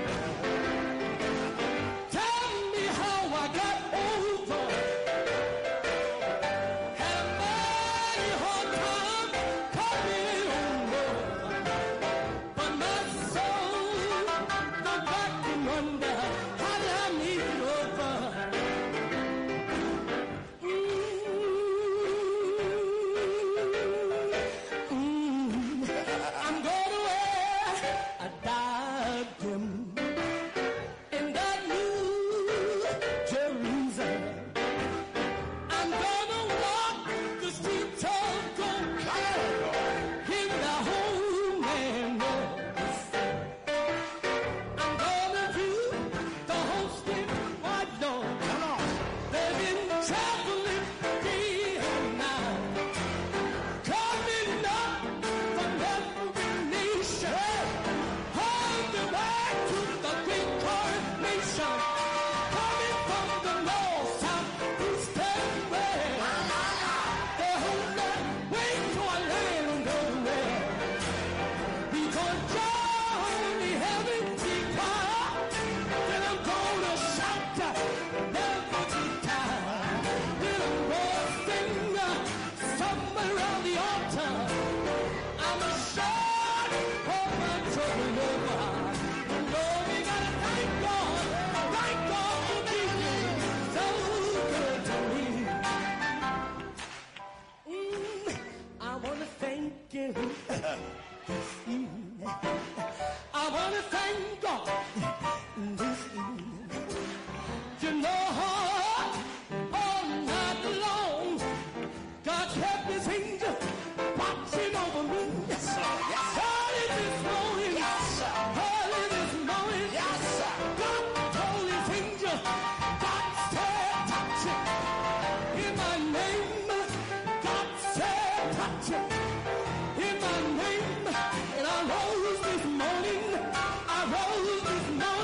Tell me how I got over. Had a mighty hard time coming over. But my soul look back and wonder how did I make it over. Mm, I'm gonna wear a diadem in that new Jerusalem. I'm gonna walk the streets of gold in the whole man knows. I'm gonna do the whole state wide Lord. Come on. They've been traveling day and night, coming up from every nation, on the way to the great coronation, coming from the north, south, east, and west. They're on their way to a land of rest. We gonna join the heavenly choir, then I'm gonna shout, never get tired. Then I'm gonna sing somewhere around the altar. I'm a shout for my trouble over. Lord, we gotta thank God, thank God for being so good to me. Mm, I wanna thank you. Mm, I wanna thank God. This evening. You know, all night long, God kept his angel watching over me. Yes, sir. Yes, sir. Early this morning, Yes, sir. early this morning, Yes, sir. God told his angel, God said, touch it. In my name, God said, touch it. In my name, and I rose this morning, I rose this morning.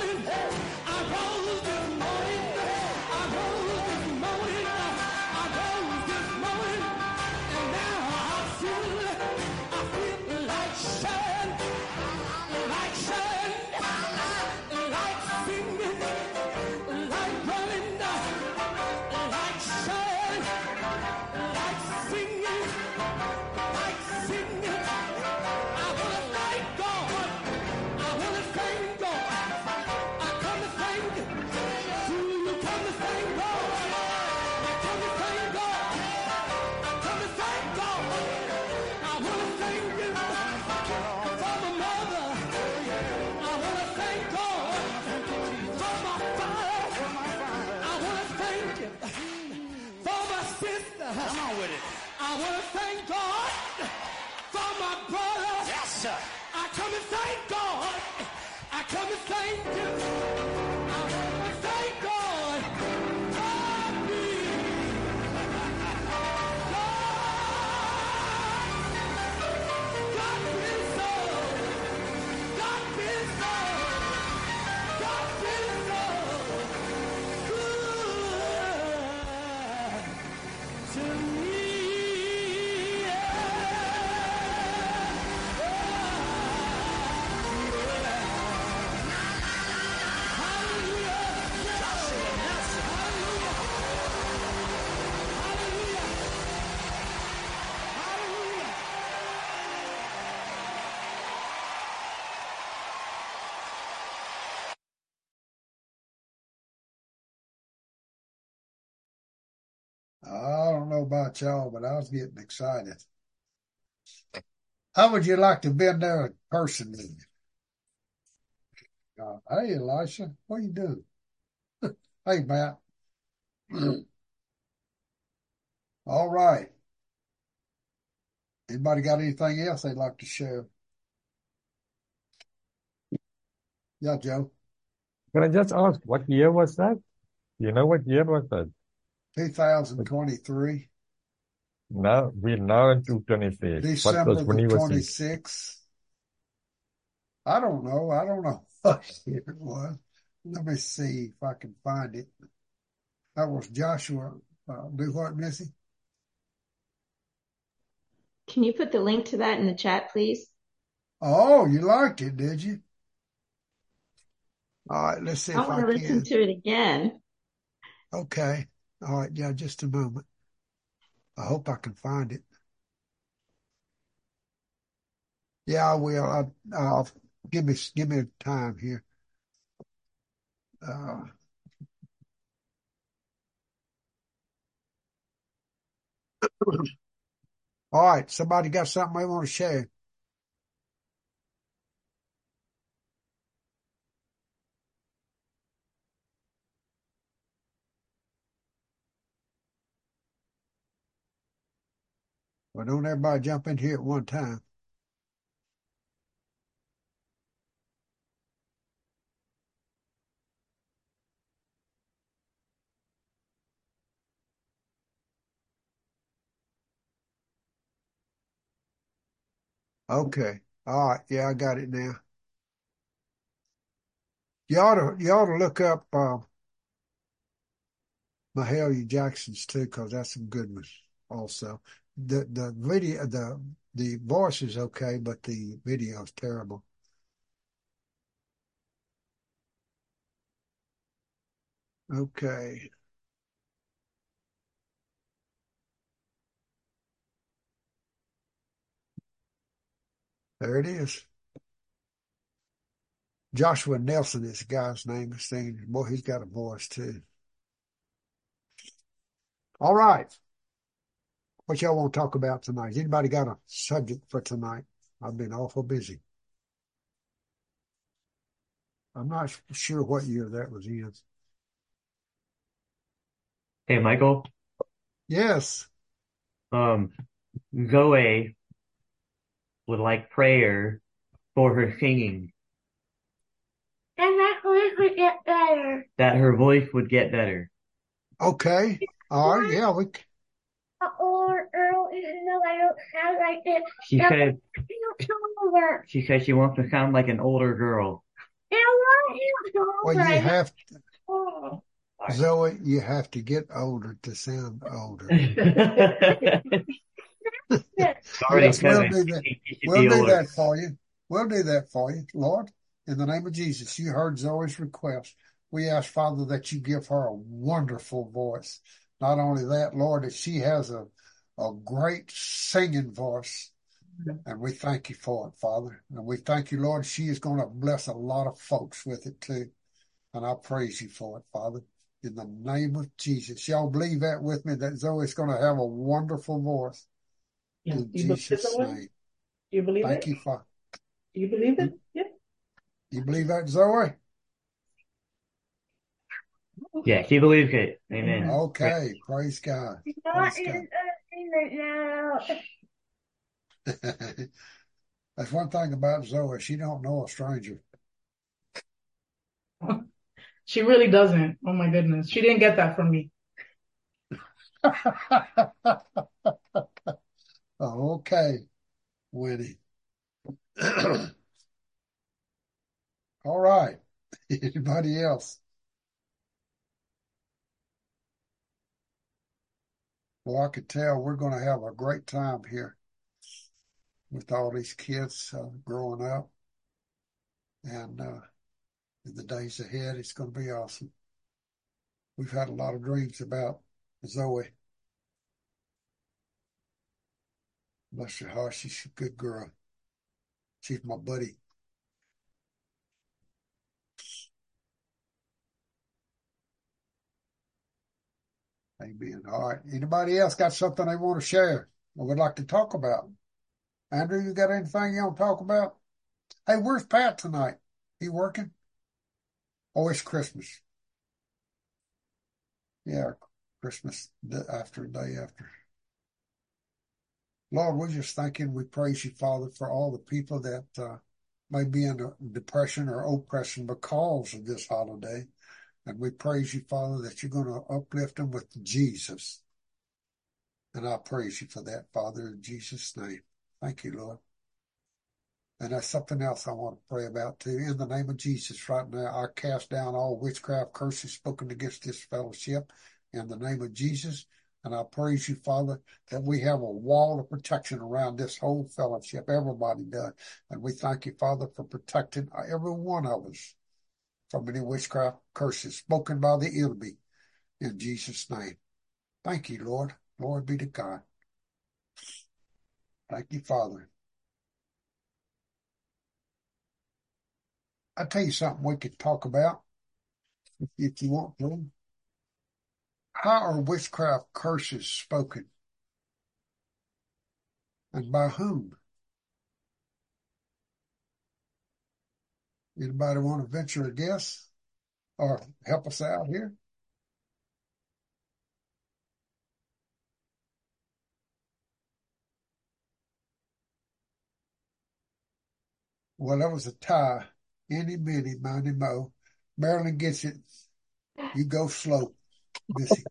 thank God. I come to thank you. I thank God. God be. God been so. God been so. God been so good to me. I don't know about y'all, but I was getting excited. How would you like to be in there in person with you? Uh, hey, Elisha, what are you doing? Hey, Matt. All right. Anybody got anything else they'd like to share? Yeah, Joe. Can I just ask, what year was that? You know what year was that? two thousand twenty-three. No, we're now in two twenty-six. What December was when the he was sick? twenty-sixth. I don't know. I don't know what year it was. Let me see if I can find it. That was Joshua. Uh, do what, Missy? Can you put the link to that in the chat, please? Oh, you liked it, did you? All right, let's see I if want I to listen can. to it again. Okay. All right, yeah, just a moment. I hope I can find it. Yeah, I will. I, I'll give me give me time here. Uh, all right, somebody got something they want to share? Well, don't everybody jump in here at one time. Okay. All right. Yeah, I got it now. You ought to you ought to look up uh, Mahalia Jackson's too, because that's some good ones also. The the video the the voice is okay, but the video is terrible. Okay. There it is. Joshua Nelson is the guy's name. Is singing. Boy, he's got a voice too. All right. What y'all want to talk about tonight? Anybody got a subject for tonight? I've been awful busy. I'm not sure what year that was in. Hey, Michael. Yes. Um, Zoe would like prayer for her singing, And that voice would get better. that her voice would get better. Okay. All right. Yeah, we. Or Earl, even though I don't sound like it, She that said, feels older. she said she wants to sound like an older girl. And what feels Well, older? you I have oh. Zoe. You have to get older to sound older. Already Yes, we'll seven. do that. She should We'll be do older. that for you. We'll do that for you, Lord. In the name of Jesus, you heard Zoe's request. We ask, Father, that you give her a wonderful voice. Not only that, Lord, that she has a, a great singing voice. And we thank you for it, Father. And we thank you, Lord, she is going to bless a lot of folks with it too. And I praise you for it, Father. In the name of Jesus. Y'all believe that with me, that Zoe's going to have a wonderful voice. Yeah. In Do you believe it, Jesus' Zoe? name. Do you believe Thank it? you, Father. Do you believe it? You, Yeah. you believe that, Zoe? Yeah, she believes it. Amen. Okay. Praise God. Not Praise in God. a right now. That's one thing about Zoe. She don't know a stranger. She really doesn't. Oh my goodness. She didn't get that from me. Okay, Winnie. All right. Anybody else? Well, I could tell we're going to have a great time here with all these kids uh, growing up. And uh, in the days ahead, it's going to be awesome. We've had a lot of dreams about Zoe. Bless her heart, she's a good girl. She's my buddy. Amen. All right. Anybody else got something they want to share or would like to talk about? Andrew, you got anything you want to talk about? Hey, where's Pat tonight? He working? Oh, it's Christmas. Yeah, Christmas after, day after. Lord, we're just thanking, we praise you, Father, for all the people that uh, may be in depression or oppression because of this holiday. And we praise you, Father, that you're going to uplift them with Jesus. And I praise you for that, Father, in Jesus' name. Thank you, Lord. And that's something else I want to pray about too. In the name of Jesus, right now, I cast down all witchcraft curses spoken against this fellowship in the name of Jesus. And I praise you, Father, that we have a wall of protection around this whole fellowship. Everybody does. And we thank you, Father, for protecting every one of us from any witchcraft curses spoken by the enemy in Jesus' name. Thank you, Lord. Lord be to God. Thank you, Father. I'll tell you something we could talk about if you want to. How are witchcraft curses spoken? And by whom? Anybody want to venture a guess or help us out here? Well, that was a tie. Any, many, miny, mo. Marilyn gets it. You go slow, Missy.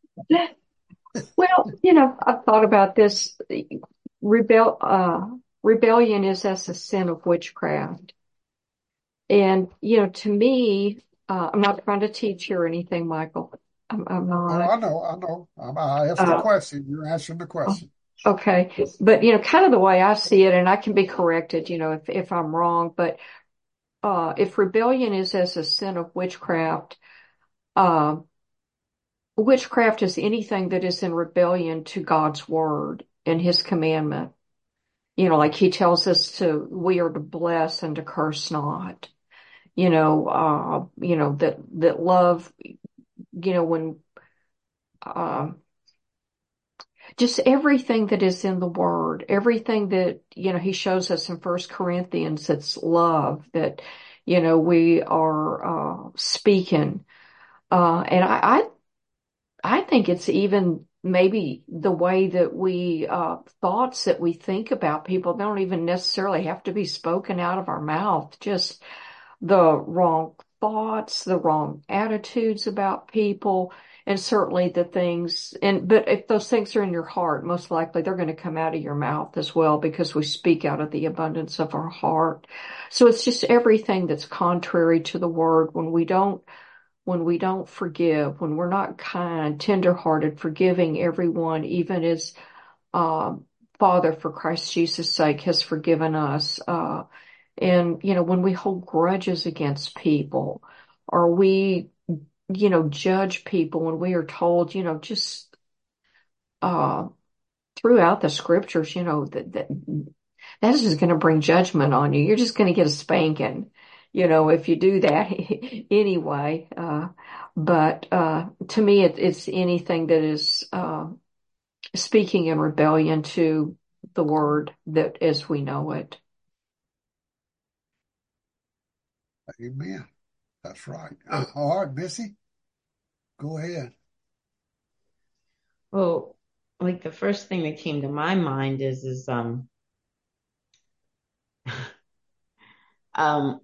Well, you know, I've thought about this. Rebel, uh, rebellion is as a sin of witchcraft. And, you know, to me, uh, I'm not trying to teach you or anything, Michael. I'm, I'm Oh, not. I know, I know. I asked the Uh, question. You're answering the question. okay. But, you know, kind of the way I see it, and I can be corrected, you know, if, if I'm wrong, but, uh, if rebellion is as a sin of witchcraft, uh, witchcraft is anything that is in rebellion to God's word and his commandment. You know, like he tells us to, we are to bless and to curse not. You know, uh, you know, that, that love, you know, when, um, just everything that is in the word, everything that, you know, he shows us in First Corinthians, it's love that, you know, we are, uh, speaking. Uh, and I, I, I think it's even maybe the way that we, uh, thoughts that we think about people don't even necessarily have to be spoken out of our mouth. Just the wrong thoughts, the wrong attitudes about people, and certainly the things, and, but if those things are in your heart, most likely they're going to come out of your mouth as well because we speak out of the abundance of our heart. So it's just everything that's contrary to the word when we don't when we don't forgive, when we're not kind, tenderhearted, forgiving everyone, even as uh, Father, for Christ Jesus' sake, has forgiven us. Uh, and, you know, when we hold grudges against people, or we, you know, judge people when we are told, you know, just uh, throughout the scriptures, you know, that, that, that is just going to bring judgment on you. You're just going to get a spanking, you know, if you do that anyway. Uh, but, uh, to me, it, it's anything that is, uh, speaking in rebellion to the word that as we know it. Amen. That's right. All right, Missy, go ahead. Well, like the first thing that came to my mind is, is, um, um,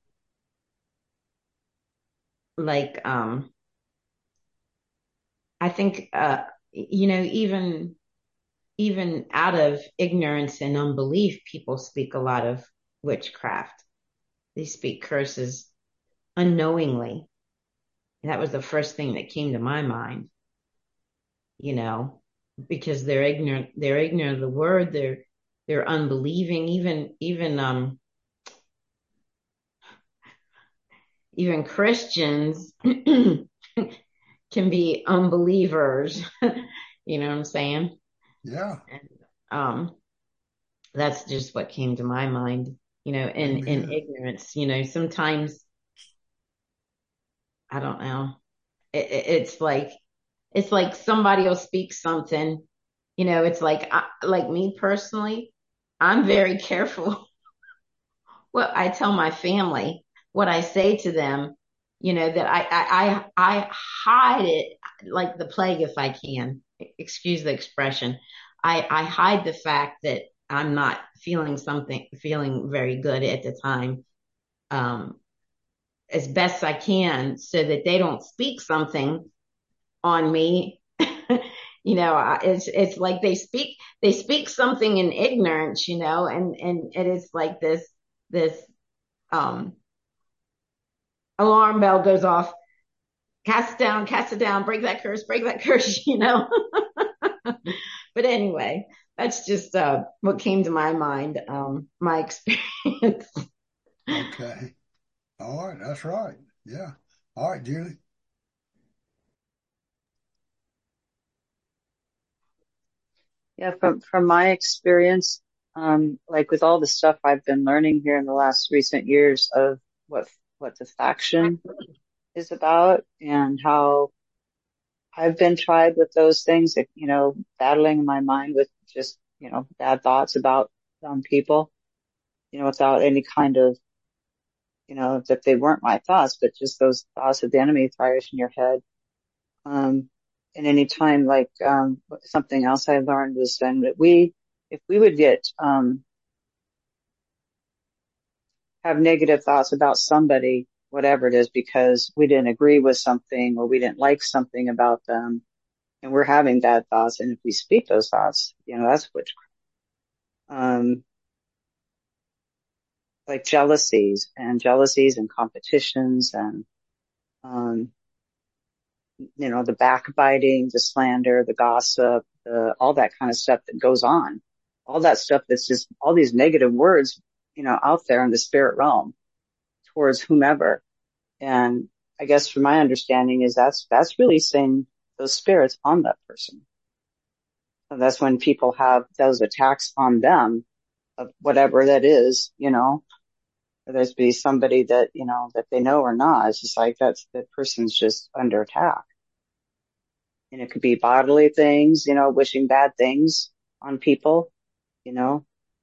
like, um, I think, uh, you know, even, even out of ignorance and unbelief, people speak a lot of witchcraft. They speak curses unknowingly. That was the first thing that came to my mind, you know, because they're ignorant, they're ignorant of the word. They're, they're unbelieving. Even, even, um, even Christians can be unbelievers. You know what I'm saying? Yeah. And, um, that's just what came to my mind, you know, in, in Amen. ignorance, you know, sometimes, I don't know. It, it, it's like, it's like somebody will speak something, you know, it's like, I, like me personally, I'm very careful what I tell my family, what I say to them, you know, that I, I, I, I hide it like the plague if I can. Excuse the expression. I, I hide the fact that I'm not feeling something, feeling very good at the time, um, as best I can so that they don't speak something on me. You know, I- it's, it's like they speak, they speak something in ignorance, you know, and, and it is like this, this, um, alarm bell goes off, cast it down, cast it down, break that curse, break that curse, you know. But anyway, that's just uh, what came to my mind, um, my experience. Okay. All right. That's right. Yeah. All right, Julie. Yeah, from from my experience, um, like with all the stuff I've been learning here in the last recent years of what what the faction is about and how I've been tried with those things, that, you know, battling my mind with just, you know, bad thoughts about um, people, you know, without any kind of, you know, that they weren't my thoughts, but just those thoughts that the enemy fires in your head. Um, and any time, like, um, something else I learned was then that we, if we would get, um, have negative thoughts about somebody, whatever it is, because we didn't agree with something or we didn't like something about them, and we're having bad thoughts. And if we speak those thoughts, you know, that's witchcraft. Um, like jealousies and jealousies and competitions and, um, you know, the backbiting, the slander, the gossip, the, all that kind of stuff that goes on. All that stuff that's just all these negative words, you know, out there in the spirit realm towards whomever. And I guess from my understanding is that's, that's releasing those spirits on that person. So that's when people have those attacks on them of whatever that is, you know, whether it be somebody that, you know, that they know or not. It's just like that's, that person's just under attack. And it could be bodily things, you know, wishing bad things on people, you know.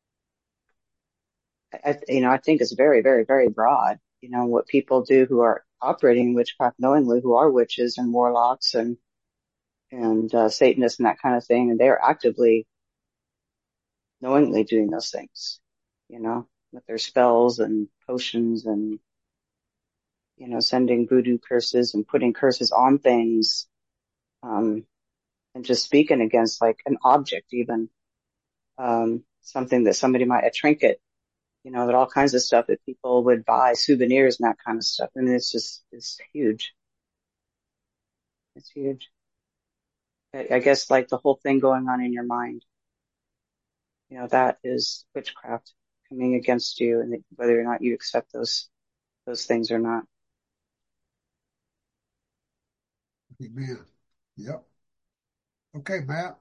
I, you know, I think it's very, very, very broad, you know, what people do who are operating in witchcraft knowingly, who are witches and warlocks and, and, uh, Satanists and that kind of thing. And they are actively, knowingly doing those things, you know, with their spells and potions and, you know, sending voodoo curses and putting curses on things, um, and just speaking against like an object, even, um, something that somebody might, a trinket, you know, that all kinds of stuff that people would buy, souvenirs and that kind of stuff. I mean, it's just, it's huge. It's huge. I, I guess like the whole thing going on in your mind, you know, that is witchcraft coming against you, and whether or not you accept those, those things or not. Amen. Yep. Okay, Matt.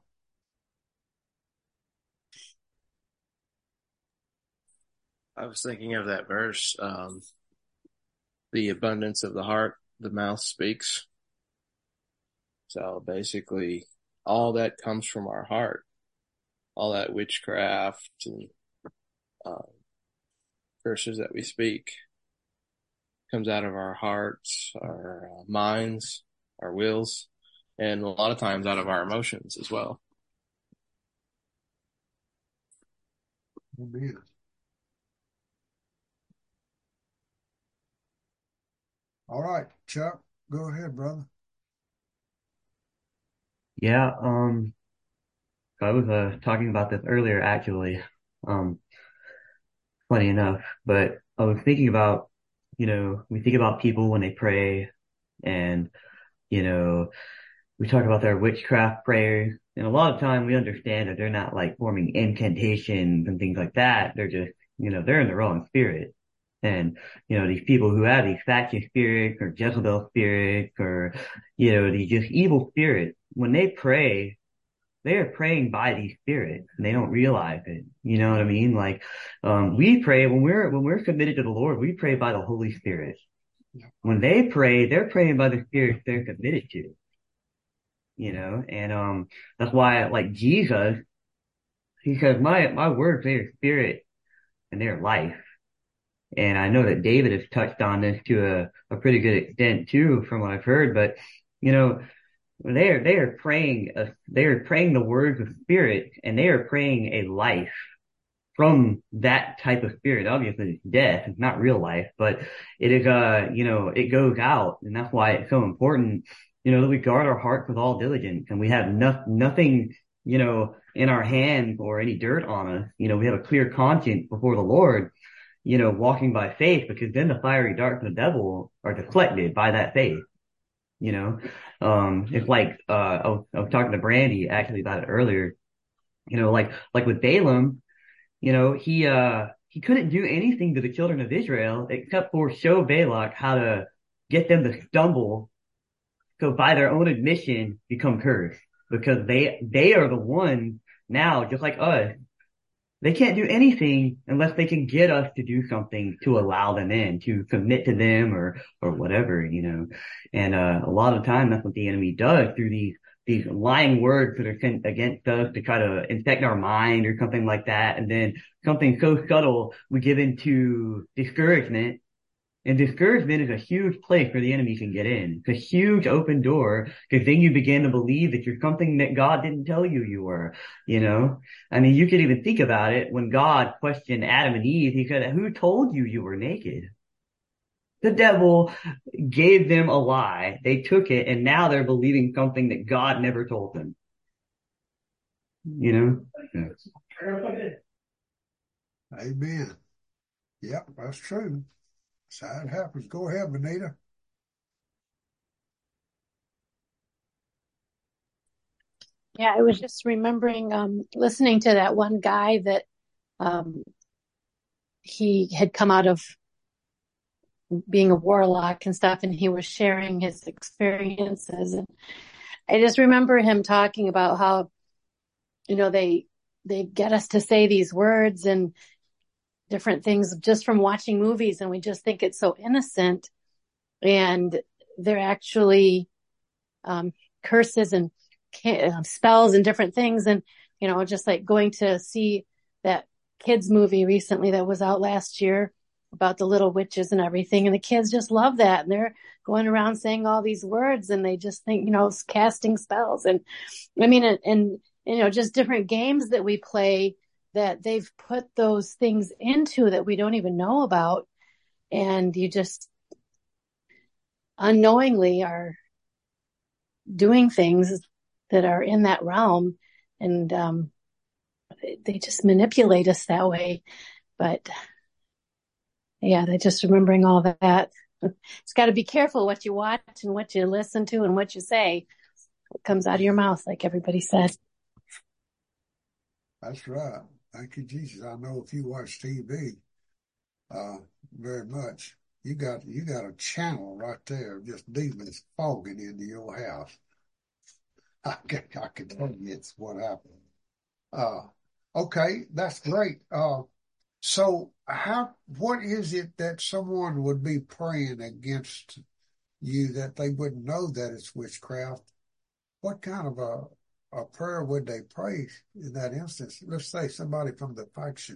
I was thinking of that verse, um, the abundance of the heart, the mouth speaks. So basically all that comes from our heart, all that witchcraft and, uh, curses that we speak comes out of our hearts, our uh, minds, our wills, and a lot of times out of our emotions as well. Amen. All right, Chuck, go ahead, brother. Yeah, um, I was uh, talking about this earlier, actually. Um, funny enough, but I was thinking about, you know, we think about people when they pray, and you know, we talk about their witchcraft prayers, and a lot of time we understand that they're not like forming incantations and things like that. They're just, you know, they're in the wrong spirit. And, you know, these people who have these factious spirits or Jezebel spirits or, you know, these just evil spirits, when they pray, they are praying by these spirits and they don't realize it. You know what I mean? Like, um, we pray when we're, when we're committed to the Lord, we pray by the Holy Spirit. When they pray, they're praying by the spirits they're committed to, you know, and, um, that's why, like Jesus, he says, my, my words, they are spirit and they're life. And I know that David has touched on this to a, a pretty good extent too, from what I've heard, but, you know, they are, they are praying, uh, they are praying the words of spirit and they are praying a life from that type of spirit. Obviously it's death. It's not real life, but it is, uh, you know, it goes out, and that's why it's so important, you know, that we guard our hearts with all diligence and we have no, nothing, you know, in our hands or any dirt on us. You know, we have a clear conscience before the Lord, you know, walking by faith, because then the fiery darts of the devil are deflected by that faith. You know, um, it's like, uh, I was, I was talking to Brandy actually about it earlier, you know, like, like with Balaam, you know, he, uh, he couldn't do anything to the children of Israel except for show Balak how to get them to stumble. So by their own admission become cursed, because they, they are the ones now, just like us. They can't do anything unless they can get us to do something to allow them in, to commit to them or, or whatever, you know. And, uh, a lot of time that's what the enemy does through these, these lying words that are sent against us to try to infect our mind or something like that. And then something so subtle, we give into discouragement. And discouragement is a huge place where the enemy can get in. It's a huge open door, because then you begin to believe that you're something that God didn't tell you you were, you know? I mean, you could even think about it. When God questioned Adam and Eve, he said, who told you you were naked? The devil gave them a lie. They took it, and now they're believing something that God never told them. You know? Yeah. Amen. Yep, that's true. That's how it happens. Go ahead, Benita. Yeah, I was just remembering um, listening to that one guy that um, he had come out of being a warlock and stuff, and he was sharing his experiences. And I just remember him talking about how, you know, they they get us to say these words and different things just from watching movies, and we just think it's so innocent, and they're actually um, curses and spells and different things. And, you know, just like going to see that kids movie recently that was out last year about the little witches and everything. And the kids just love that. And they're going around saying all these words, and they just think, you know, it's casting spells. And I mean, and, and, you know, just different games that we play that they've put those things into that we don't even know about. And you just unknowingly are doing things that are in that realm, and um, they just manipulate us that way. But yeah, they just remembering all that. It's got to be careful what you watch and what you listen to and what you say. What comes out of your mouth, like everybody said. That's right. Thank you, Jesus. I know if you watch T V uh, very much, you got you got a channel right there of just demons fogging into your house. I can, I can tell you it's what happened. Uh, okay, that's great. Uh, so how, what is it that someone would be praying against you that they wouldn't know that it's witchcraft? What kind of a, a prayer would they pray in that instance? Let's say somebody from the faction.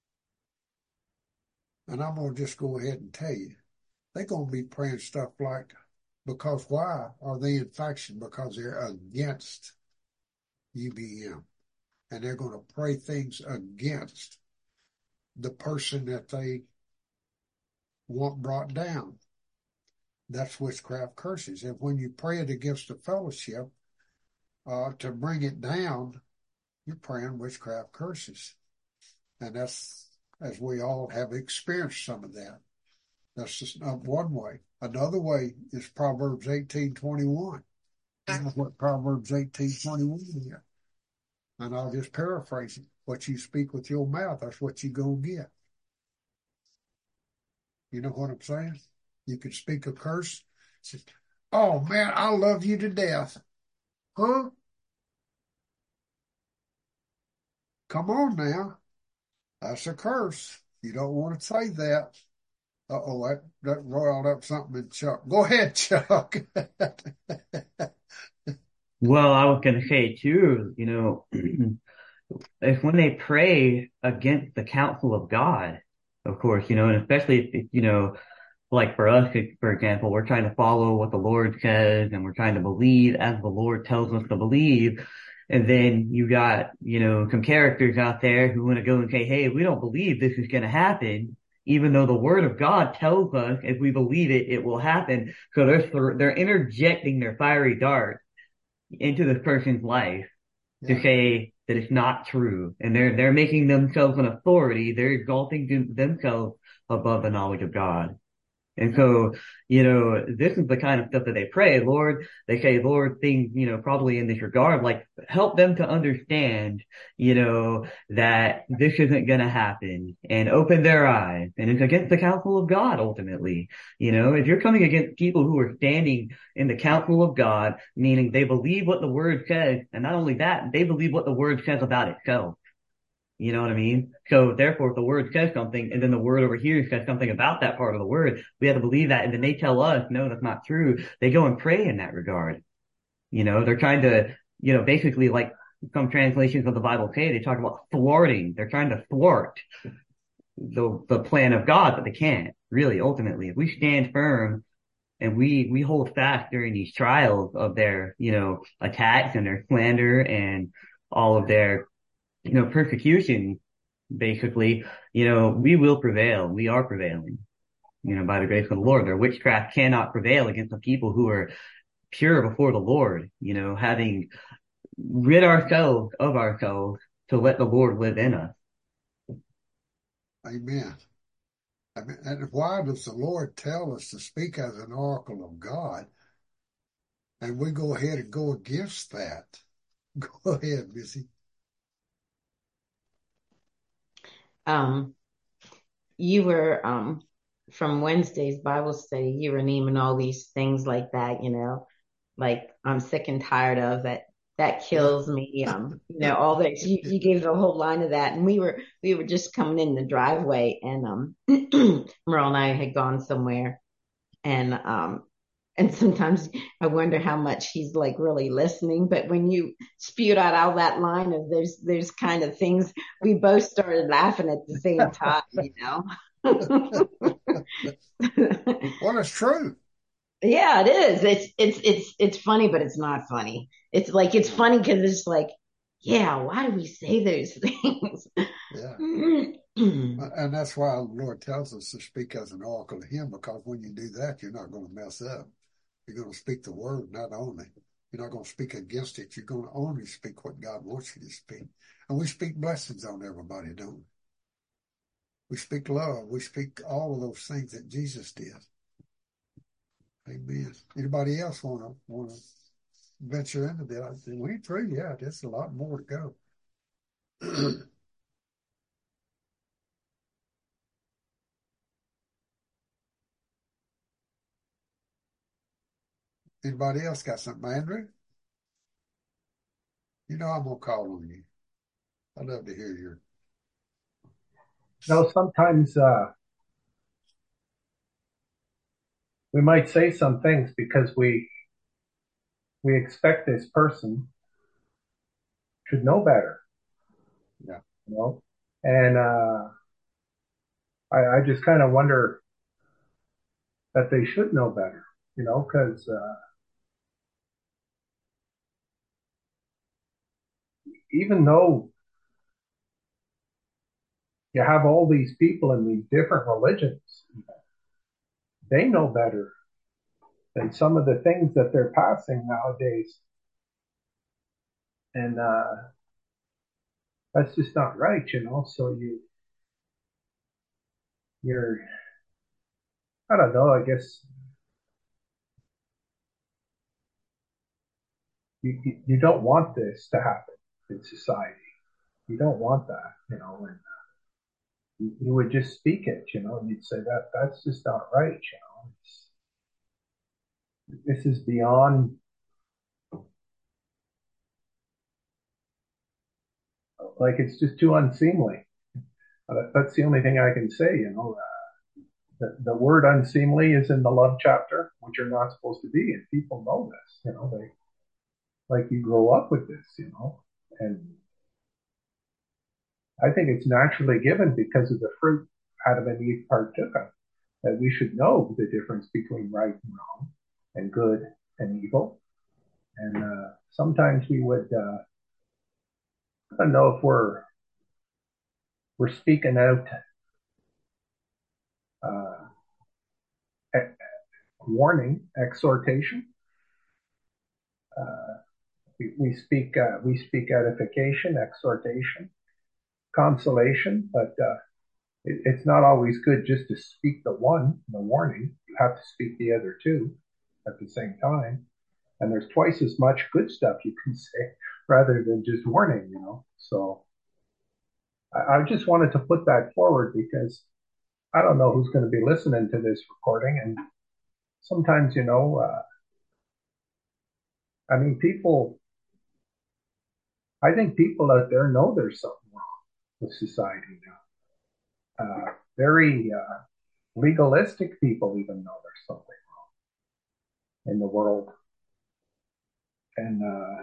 And I'm going to just go ahead and tell you, they're going to be praying stuff like, because why are they in faction? Because they're against U B M. And they're going to pray things against the person that they want brought down. That's witchcraft curses. And when you pray it against the fellowship, uh, to bring it down, you're praying witchcraft curses. And that's, as we all have experienced some of that. That's just not one way. Another way is Proverbs eighteen twenty-one. That's what Proverbs eighteen twenty-one is. And I'll just paraphrase it. What you speak with your mouth, that's what you're going to get. You know what I'm saying? You could speak a curse. Say, oh, man, I love you to death. Huh? Come on now. That's a curse. You don't want to say that. Uh-oh, that, that roiled up something in Chuck. Go ahead, Chuck. Well, I was going to say too, you know, if when they pray against the counsel of God, of course, you know, and especially if, you know, like for us, for example, we're trying to follow what the Lord says and we're trying to believe as the Lord tells us to believe. And then you got, you know, some characters out there who want to go and say, hey, we don't believe this is going to happen, even though the word of God tells us if we believe it, it will happen. So they're, they're interjecting their fiery dart into this person's life to Yeah. say that it's not true. And they're, they're making themselves an authority. They're exalting them- themselves above the knowledge of God. And so, you know, this is the kind of stuff that they pray, Lord, they say, Lord, things, you know, probably in this regard, like help them to understand, you know, that this isn't going to happen and open their eyes. And it's against the counsel of God, ultimately. You know, if you're coming against people who are standing in the counsel of God, meaning they believe what the word says, and not only that, they believe what the word says about itself. You know what I mean? So therefore, if the word says something and then the word over here says something about that part of the word, we have to believe that. And then they tell us, no, that's not true. They go and pray in that regard. You know, they're trying to, you know, basically like some translations of the Bible say, they talk about thwarting. They're trying to thwart the, the plan of God, but they can't really ultimately. If we stand firm and we, we hold fast during these trials of their, you know, attacks and their slander and all of their, you know, persecution, basically, you know, we will prevail. We are prevailing, you know, by the grace of the Lord. Their witchcraft cannot prevail against the people who are pure before the Lord, you know, having rid ourselves of ourselves to let the Lord live in us. Amen. I mean, and why does the Lord tell us to speak as an oracle of God? And we go ahead and go against that. Go ahead, Missy. Um, you were um from Wednesday's Bible study, you were naming all these things like that, you know, like I'm sick and tired of that. That kills me. Um, you know, all that you, you gave the whole line of that. And we were, we were just coming in the driveway and, um, Merle and I had gone somewhere and, um, and sometimes I wonder how much he's like really listening. But when you spewed out all that line of there's, there's kind of things, we both started laughing at the same time, you know. Well, it's true. Yeah, it is. It's it's it's it's funny, but it's not funny. It's like it's funny because it's like, yeah, why do we say those things? Yeah. And that's why the Lord tells us to speak as an oracle to him, because when you do that, you're not going to mess up. You're going to speak the word, not only. You're not going to speak against it. You're going to only speak what God wants you to speak. And we speak blessings on everybody, don't we? We speak love. We speak all of those things that Jesus did. Amen. Anybody else want to want to venture into that? I said, we ain't through yet. There's a lot more to go. Anybody else got something, Andrew? You know I'm gonna call on you. I'd love to hear your. No, sometimes uh, we might say some things because we we expect this person should know better. Yeah. You know, and uh, I, I just kind of wonder that they should know better. You know, because uh, even though you have all these people in these different religions, they know better and some of the things that they're passing nowadays. And, uh, that's just not right, you know, so you, you're, I don't know, I guess you, you, you don't want this to happen in society. You don't want that, you know, and you, you would just speak it, you know, and you'd say that that's just not right, you know. It's, this is beyond, like, it's just too unseemly. Uh, that's the only thing I can say, you know. Uh, the, the word unseemly is in the love chapter, which you're not supposed to be, and people know this, you know, they, like, you grow up with this, you know, and I think it's naturally given because of the fruit Adam and Eve partook of, that we should know the difference between right and wrong and good and evil. And uh, sometimes we would, uh, I don't know if we're we're speaking out uh, e- warning, exhortation. Uh, we, we speak uh, we speak edification, exhortation, consolation, but uh, it, it's not always good just to speak the one, the warning. You have to speak the other two at the same time. And there's twice as much good stuff you can say rather than just warning, you know. So I, I just wanted to put that forward because I don't know who's going to be listening to this recording. And sometimes, you know, uh, I mean, people, I think people out there know there's something wrong with society now. Uh, very uh, legalistic people even know there's something wrong in the world. And uh,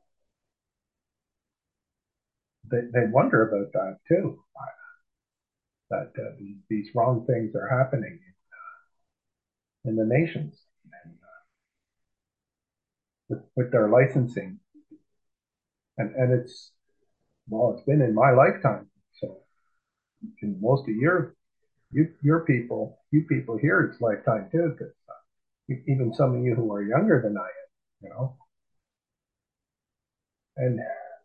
they, they wonder about that too, that uh, these, these wrong things are happening in the nations and, uh, with, with their licensing. And, and it's, well, it's been in my lifetime. So in most of your, you, your people, you people here, it's lifetime too, because uh, even some of you who are younger than I am, you know, and,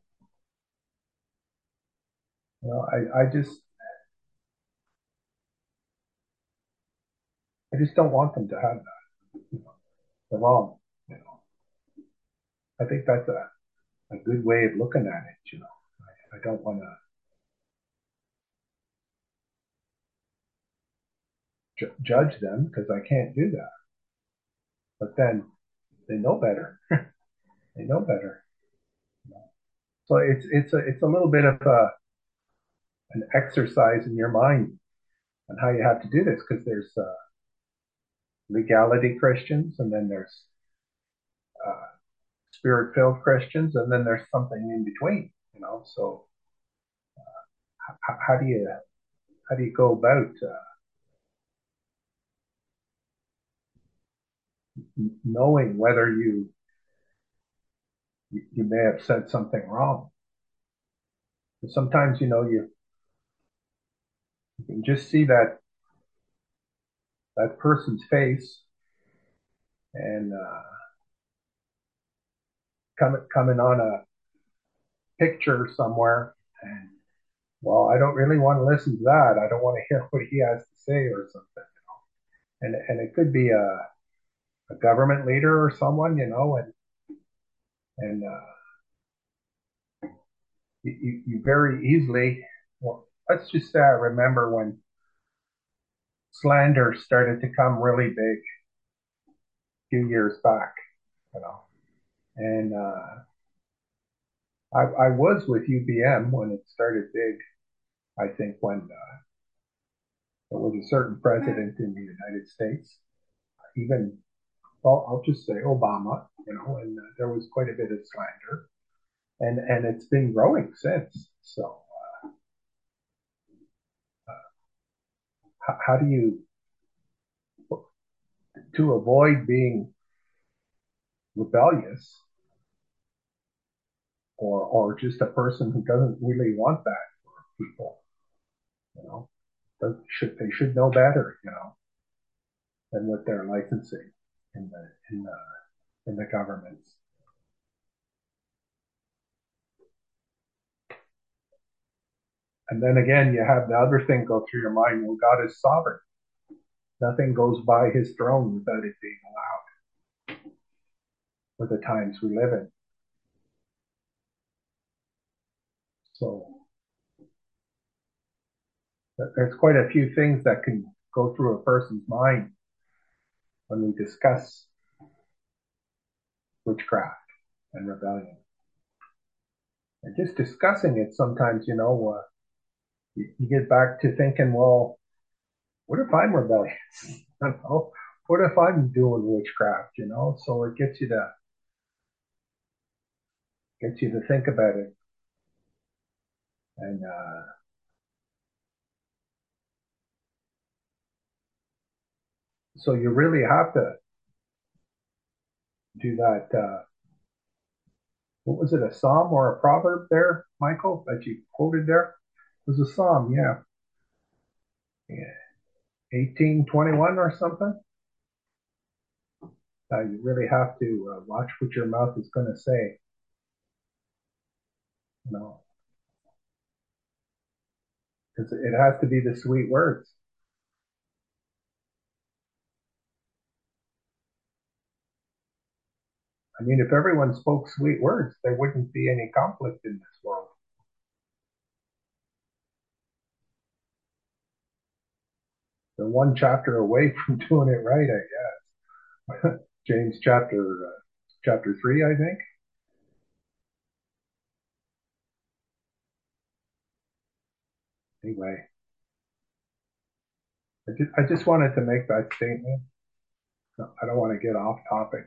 you know, I, I just, I just don't want them to have that, you know, the wrong, you know. I think that's a, a good way of looking at it, you know. I, I don't want to ju- judge them because I can't do that. But then they know better. They know better. You know? So it's it's a it's a little bit of a an exercise in your mind on how you have to do this because there's uh, legality Christians and then there's uh, spirit-filled Christians and then there's something in between. You know, so uh, how, how do you how do you go about uh, knowing whether you you may have said something wrong? Sometimes, you know, you, you can just see that that person's face and uh, coming coming on a picture somewhere, and well, I don't really want to listen to that. I don't want to hear what he has to say or something, you know. And and it could be a a government leader or someone, you know, and and uh, you, you very easily, well, let's just say I remember when slander started to come really big a few years back, you know, and uh, I, I was with U B M when it started big. I think when uh, there was a certain president in the United States, even, well, I'll just say Obama, you know, and uh, there was quite a bit of slander, and and it's been growing since. So, uh, how, how do you, to avoid being rebellious, or or just a person who doesn't really want that for people, you know, should they should know better, you know, than what they're licensing, in the in the in the governments. And then again, you have the other thing go through your mind. Well, God is sovereign. Nothing goes by his throne without it being allowed for the times we live in. So there's quite a few things that can go through a person's mind when we discuss witchcraft and rebellion. And just discussing it sometimes, you know, uh, you, you get back to thinking, well, what if I'm rebellious? You know, what if I'm doing witchcraft? You know, so it gets you to gets you to think about it. And uh, so you really have to do that. Uh, what was it, a psalm or a proverb there, Michael, that you quoted there? It was a psalm, yeah. Yeah. eighteen twenty-one or something. Uh, you really have to uh, watch what your mouth is going to say. You know, because it has to be the sweet words. I mean, if everyone spoke sweet words, there wouldn't be any conflict in this world. They're one chapter away from doing it right, I guess. James chapter uh, chapter three, I think. Anyway, I just, I just wanted to make that statement. No, I don't want to get off topic.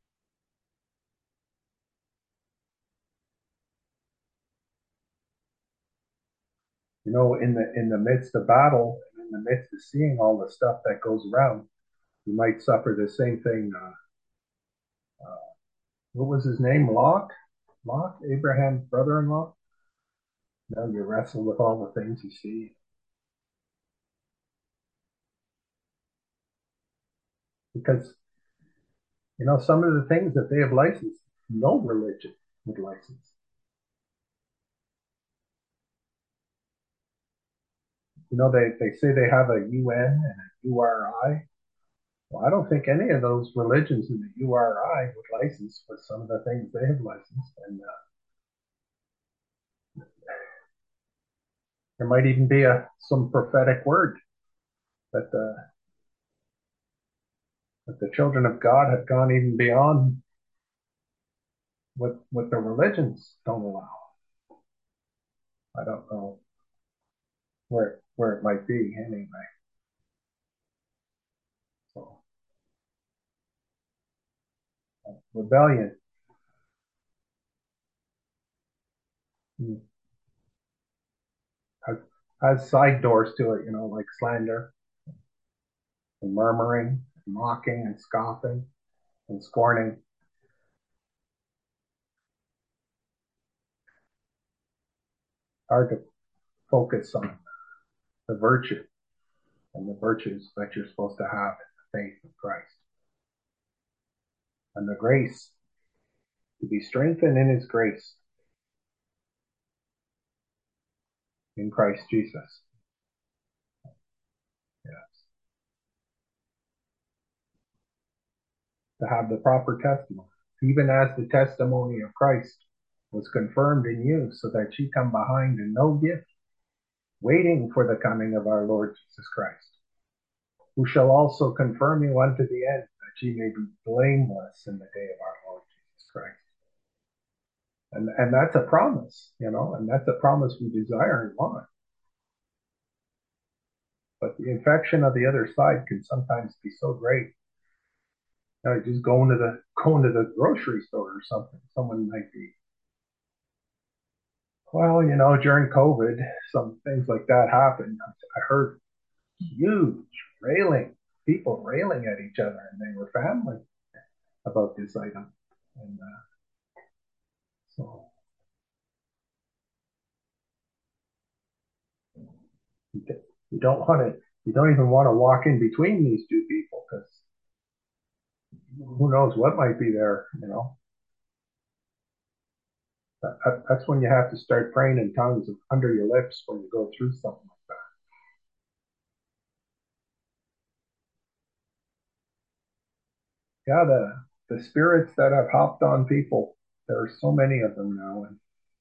You know, in the in the midst of battle, in the midst of seeing all the stuff that goes around, you might suffer the same thing. Uh, uh, what was his name? Lot? Lot? Abraham's brother-in-law? You know, you wrestle with all the things you see. Because, you know, some of the things that they have licensed, no religion would license. You know, they, they say they have a U N and a U R I. Well, I don't think any of those religions in the U R I would license with some of the things they have licensed. And uh, there might even be a some prophetic word that the that the children of God have gone even beyond what what the religions don't allow. I don't know where where it might be anyway. So uh, rebellion has, has side doors to it, you know, like slander and murmuring, and mocking and scoffing and scorning. Hard to focus on the virtue and the virtues that you're supposed to have in the faith of Christ. And the grace, to be strengthened in his grace in Christ Jesus. Yes. To have the proper testimony, even as the testimony of Christ was confirmed in you, so that ye come behind in no gift, waiting for the coming of our Lord Jesus Christ, who shall also confirm you unto the end, that ye may be blameless in the day of our Lord Jesus Christ. And, and that's a promise, you know, and that's a promise we desire and want. But the infection of the other side can sometimes be so great. You know, just going to the going to the grocery store or something, someone might be, well, you know, during COVID, some things like that happened. I heard huge railing, people railing at each other, and they were family about this item. And uh, so you don't want to, you don't even want to walk in between these two people, because who knows what might be there, you know. That, that, that's when you have to start praying in tongues under your lips when you go through something like that. Yeah, the, the spirits that have hopped on people, there are so many of them now, and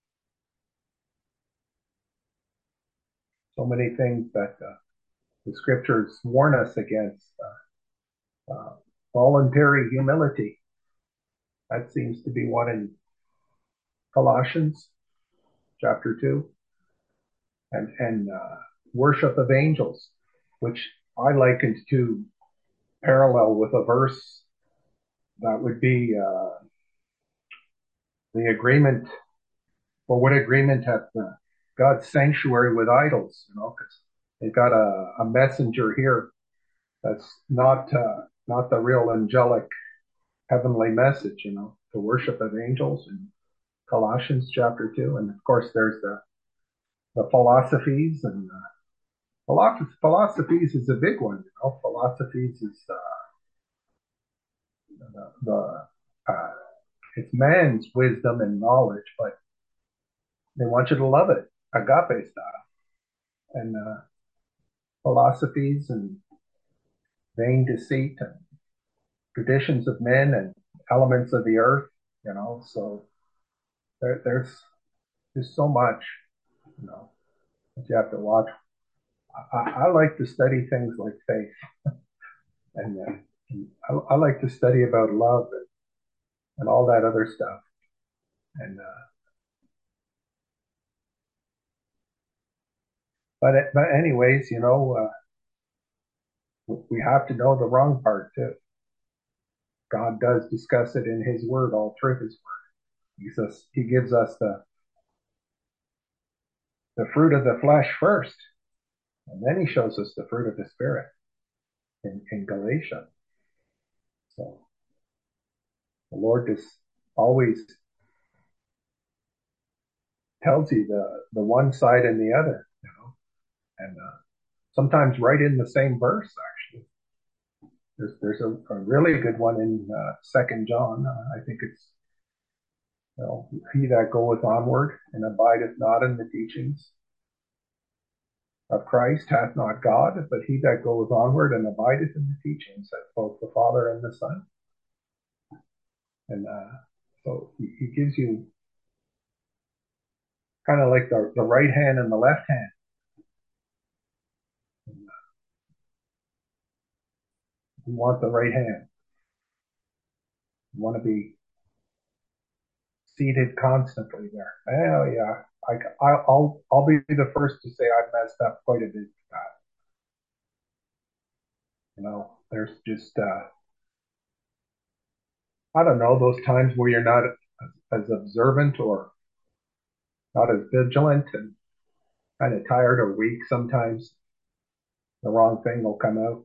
so many things that uh, the scriptures warn us against. Uh, uh, voluntary humility. That seems to be one in Colossians chapter two. And, and uh, worship of angels, which I likened to parallel with a verse that would be uh, the agreement, or what agreement have uh, God's sanctuary with idols, you know, because they've got a, a messenger here that's not uh, not the real angelic heavenly message, you know, the worship of angels in Colossians chapter two. And of course, there's the, the philosophies, and uh, philosophies is a big one, you know, philosophies is uh, the, the uh, it's man's wisdom and knowledge, but they want you to love it, agape style. And uh, philosophies and vain deceit and traditions of men and elements of the earth, you know, so there, there's there's so much, you know, that you have to watch. I, I like to study things like faith, and, uh, and I, I like to study about love and, and all that other stuff. And uh, but but anyways, you know, uh, we have to know the wrong part too. God does discuss it in His Word, all through His Word. He says He gives us the the fruit of the flesh first, and then He shows us the fruit of the Spirit in, in Galatians. So the Lord just always tells you the the one side and the other, you know, and uh, sometimes right in the same verse. Actually, there's there's a, a really good one in uh, Second John. Uh, I think it's, you know, he that goeth onward and abideth not in the teachings of Christ hath not God, but he that goeth onward and abideth in the teachings of both the Father and the Son. And uh, so he, he gives you kind of like the, the right hand and the left hand. And, uh, you want the right hand. You want to be seated constantly there. Oh yeah, I, I'll I'll be the first to say I've messed up quite a bit with that. You know, there's just uh, I don't know, those times where you're not as, as observant or not as vigilant and kind of tired or weak. Sometimes the wrong thing will come out.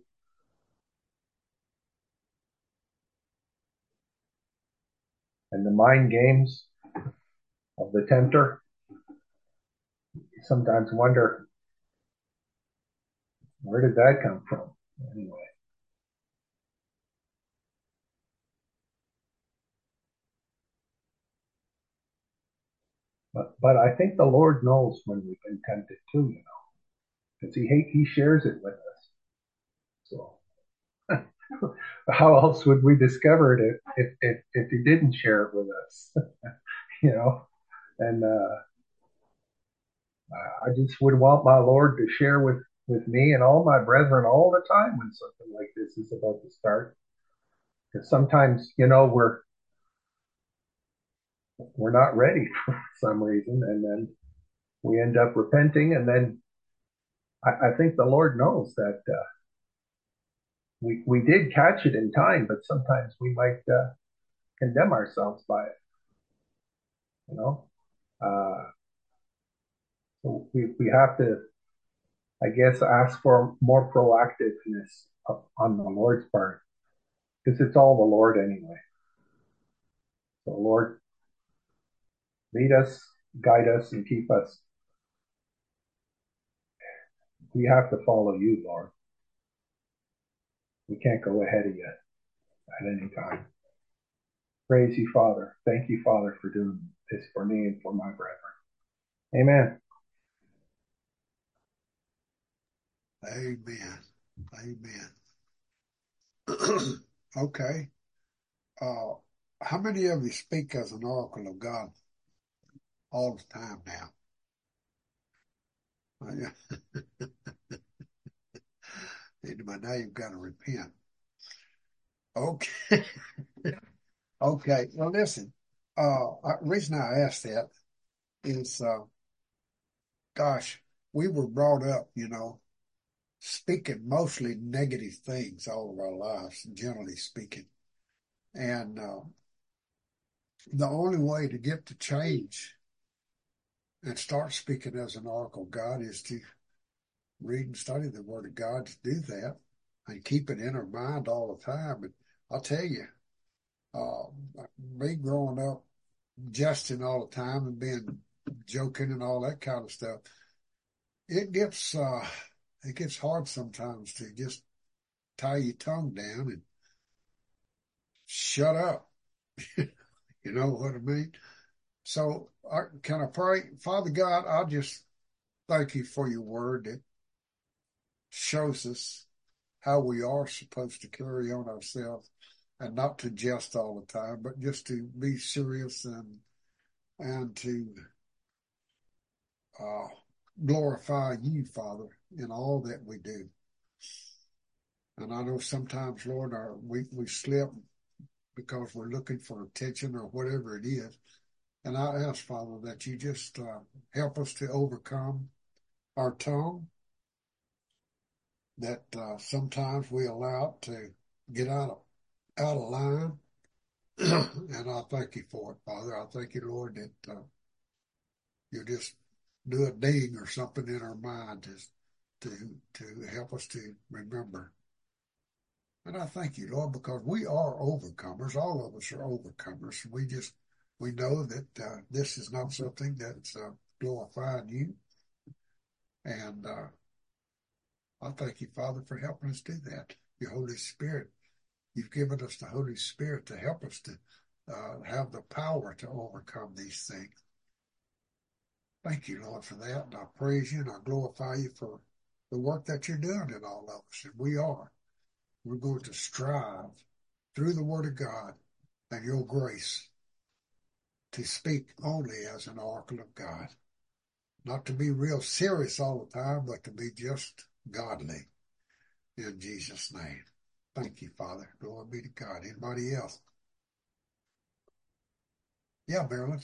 And the mind games of the tempter, you sometimes wonder, where did that come from? Anyway. But, but I think the Lord knows when we've been tempted too, you know, because he, he shares it with us. So how else would we discover it if, if, if, if he didn't share it with us? You know, and uh, I just would want my Lord to share with, with me and all my brethren all the time when something like this is about to start. Because sometimes, you know, we're we're not ready for some reason, and then we end up repenting, and then I, I think the Lord knows that uh, we we did catch it in time, but sometimes we might uh, condemn ourselves by it. You know, uh, so we we have to, I guess, ask for more proactiveness on the Lord's part, because it's all the Lord anyway. So Lord, lead us, guide us, and keep us. We have to follow you, Lord. We can't go ahead of you at any time. Praise you, Father. Thank you, Father, for doing this for me and for my brethren. Amen. Amen. Amen. Okay. Uh, how many of you speak as an oracle of God all the time now? Anyway, now you've got to repent. Okay. Okay. Well, listen. Uh, the reason I asked that is, uh, gosh, we were brought up, you know, speaking mostly negative things all of our lives, generally speaking. And uh, the only way to get to change and start speaking as an oracle of God is to read and study the Word of God, to do that and keep it in our mind all the time. And I'll tell you, uh, me growing up jesting all the time and being joking and all that kind of stuff, it gets uh, it gets hard sometimes to just tie your tongue down and shut up. You know what I mean? So I, can I pray? Father God, I just thank you for your word that shows us how we are supposed to carry on ourselves and not to jest all the time, but just to be serious and and to uh, glorify you, Father, in all that we do. And I know sometimes, Lord, our, we, we slip because we're looking for attention or whatever it is. And I ask, Father, that you just uh, help us to overcome our tongue, that uh, sometimes we allow it to get out of, out of line. And I thank you for it, Father. I thank you, Lord, that uh, you just do a ding or something in our mind to, to, to help us to remember. And I thank you, Lord, because we are overcomers. All of us are overcomers. We just, we know that uh, this is not something that's uh, glorifying you. And uh, I thank you, Father, for helping us do that. Your Holy Spirit, you've given us the Holy Spirit to help us to uh, have the power to overcome these things. Thank you, Lord, for that. And I praise you and I glorify you for the work that you're doing in all of us. And we are. We're going to strive through the Word of God and your grace to speak only as an oracle of God. Not to be real serious all the time, but to be just godly. In Jesus' name. Thank you, Father. Glory be to God. Anybody else? Yeah, Marilyn.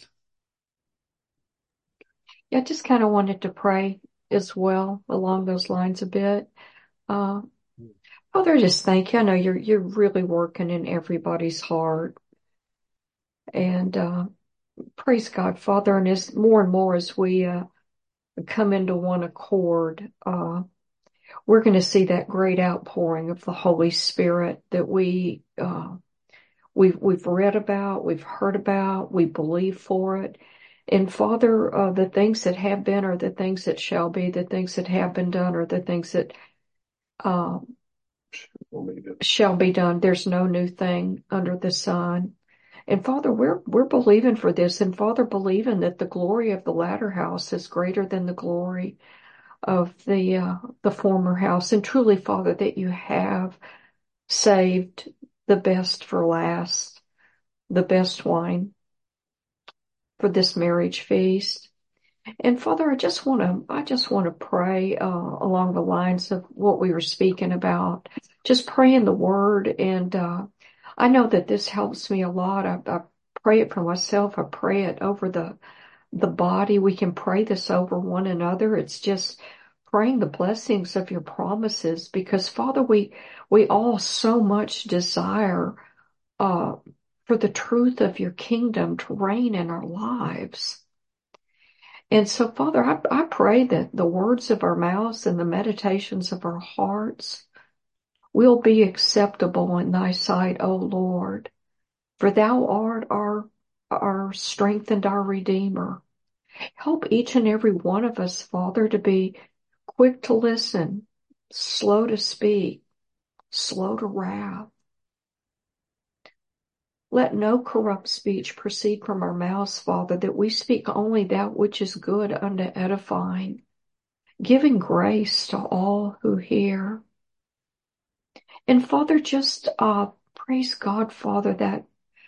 Yeah, I just kind of wanted to pray as well along those lines a bit. Uh, Father, I just thank you. I know you're you're really working in everybody's heart. And uh, praise God, Father, and as more and more as we uh, come into one accord, uh, we're going to see that great outpouring of the Holy Spirit that we uh, we've we've read about, we've heard about, we believe for it. And Father, uh, the things that have been are the things that shall be, the things that have been done are the things that uh, shall be done. There's no new thing under the sun. And Father, we're we're believing for this, and Father, believing that the glory of the latter house is greater than the glory of the uh, the former house. And truly, Father, that you have saved the best for last, the best wine for this marriage feast. And Father, I just want to I just want to pray uh, along the lines of what we were speaking about. Just praying the word, and uh, I know that this helps me a lot. I, I pray it for myself. I pray it over the the body. We can pray this over one another. It's just praying the blessings of your promises, because Father, we we all so much desire uh, for the truth of your kingdom to reign in our lives. And so, Father, I, I pray that the words of our mouths and the meditations of our hearts will be acceptable in thy sight, O Lord, for thou art our, our strength and our Redeemer. Help each and every one of us, Father, to be quick to listen, slow to speak, slow to wrath. Let no corrupt speech proceed from our mouths, Father, that we speak only that which is good unto edifying, giving grace to all who hear. And Father, just uh, praise God, Father, that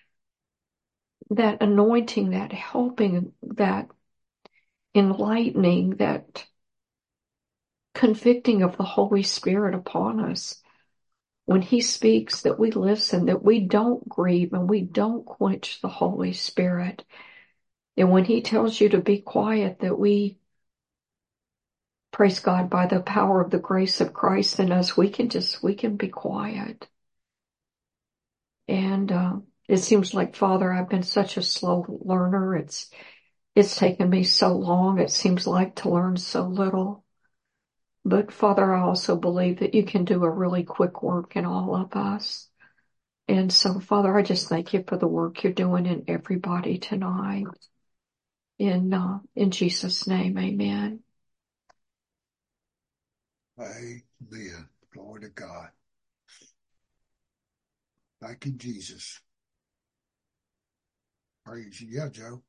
that anointing, that helping, that enlightening, that convicting of the Holy Spirit upon us. When he speaks, that we listen, that we don't grieve and we don't quench the Holy Spirit. And when he tells you to be quiet, that we, praise God, by the power of the grace of Christ in us, we can just, we can be quiet. And uh, it seems like, Father, I've been such a slow learner. It's, it's taken me so long, it seems like, to learn so little. But Father, I also believe that you can do a really quick work in all of us. And so, Father, I just thank you for the work you're doing in everybody tonight. In, uh, in Jesus' name, amen. Amen. Glory to God. Thank you, Jesus. Praise you. Yeah, Joe.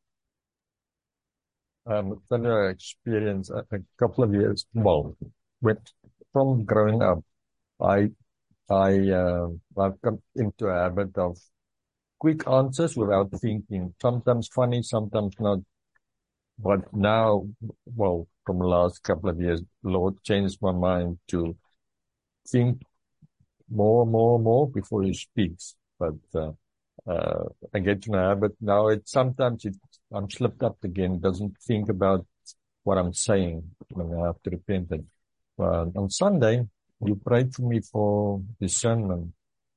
Um, then I experienced a, a couple of years, well, with, from growing up, I, I, uh, I've come into a habit of quick answers without thinking, sometimes funny, sometimes not. But now, well, from the last couple of years, Lord changed my mind to think more, more, more before he speaks. But, uh, uh, I get to know, but now it, sometimes it, I'm slipped up again, doesn't think about what I'm saying when I have to repent. And, uh, on Sunday, you prayed for me for discernment.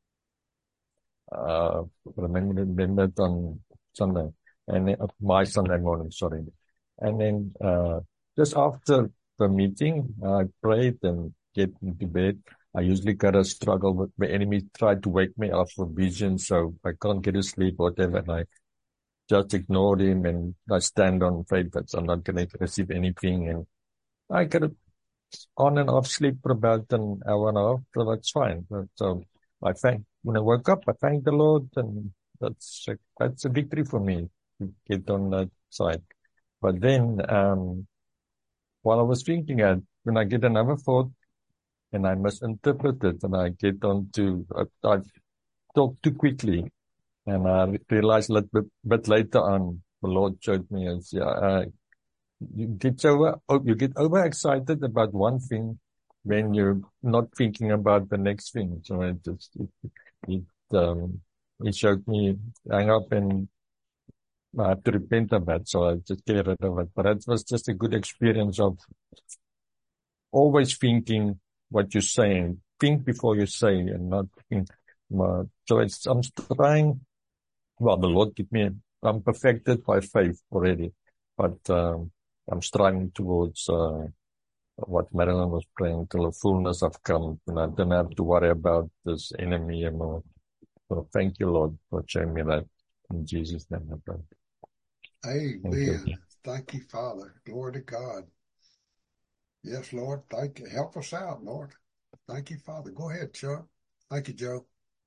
Uh, remember, remember it on Sunday and then, uh, my Sunday morning, sorry. And then, uh, just after the meeting, I prayed and get into bed. I usually gotta struggle with the enemy, try to wake me up for vision, so I can't get to sleep, whatever, and I just ignored him and I stand on faith that I'm not going to receive anything. And I got on and off sleep for about an hour and a half, so that's fine. But, so I thank, when I woke up, I thank the Lord, and that's a, that's a victory for me to get on that side. But then, um, while I was thinking that, when I get another thought and I misinterpret it and I get on to, I, I talk too quickly. And I realized a little bit, bit later on, the Lord showed me as, yeah, uh, you get so, oh, you get overexcited about one thing when you're not thinking about the next thing. So it just, it, it, um, it showed me hang up and I have to repent of that. So I just get rid of it. But it was just a good experience of always thinking what you're saying. Think before you say and not think. Uh, so it's, I'm trying. Well, the Lord give me, I'm perfected by faith already, but um, I'm striving towards uh, what Marilyn was praying, till the fullness have come, and I don't have to worry about this enemy anymore. So thank you, Lord, for showing me that. In Jesus' name, I pray. Amen. Thank you. Thank you, Father. Glory to God. Yes, Lord. Thank you. Help us out, Lord. Thank you, Father. Go ahead, Chuck. Thank you, Joe.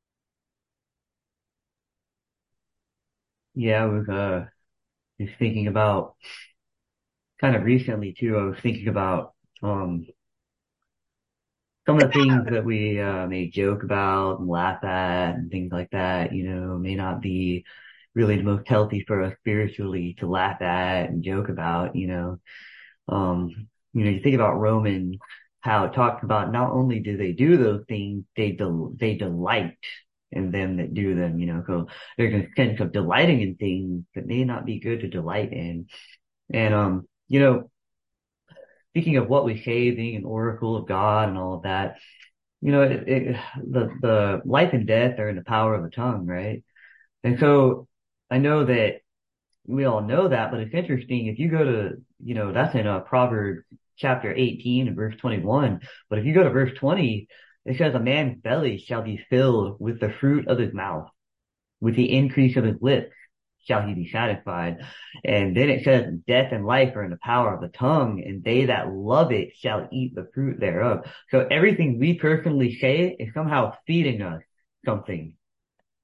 Yeah, I was, uh, just thinking about, kind of recently too, I was thinking about, um, some of the things that we, uh, may joke about and laugh at and things like that, you know, may not be really the most healthy for us spiritually to laugh at and joke about, you know. Um, you know, you think about Romans, how it talks about not only do they do those things, they del- they delight in them that do them, you know, so there's a sense of delighting in things that may not be good to delight in. And, um, you know, speaking of what we say, being an oracle of God and all of that, you know, it, it, the, the life and death are in the power of the tongue, right? And so I know that we all know that, but it's interesting. If you go to, you know, that's in uh, Proverbs chapter eighteen and verse twenty-one. But if you go to verse twenty, it says, a man's belly shall be filled with the fruit of his mouth. With the increase of his lips shall he be satisfied. And then it says, death and life are in the power of the tongue, and they that love it shall eat the fruit thereof. So everything we personally say is somehow feeding us something.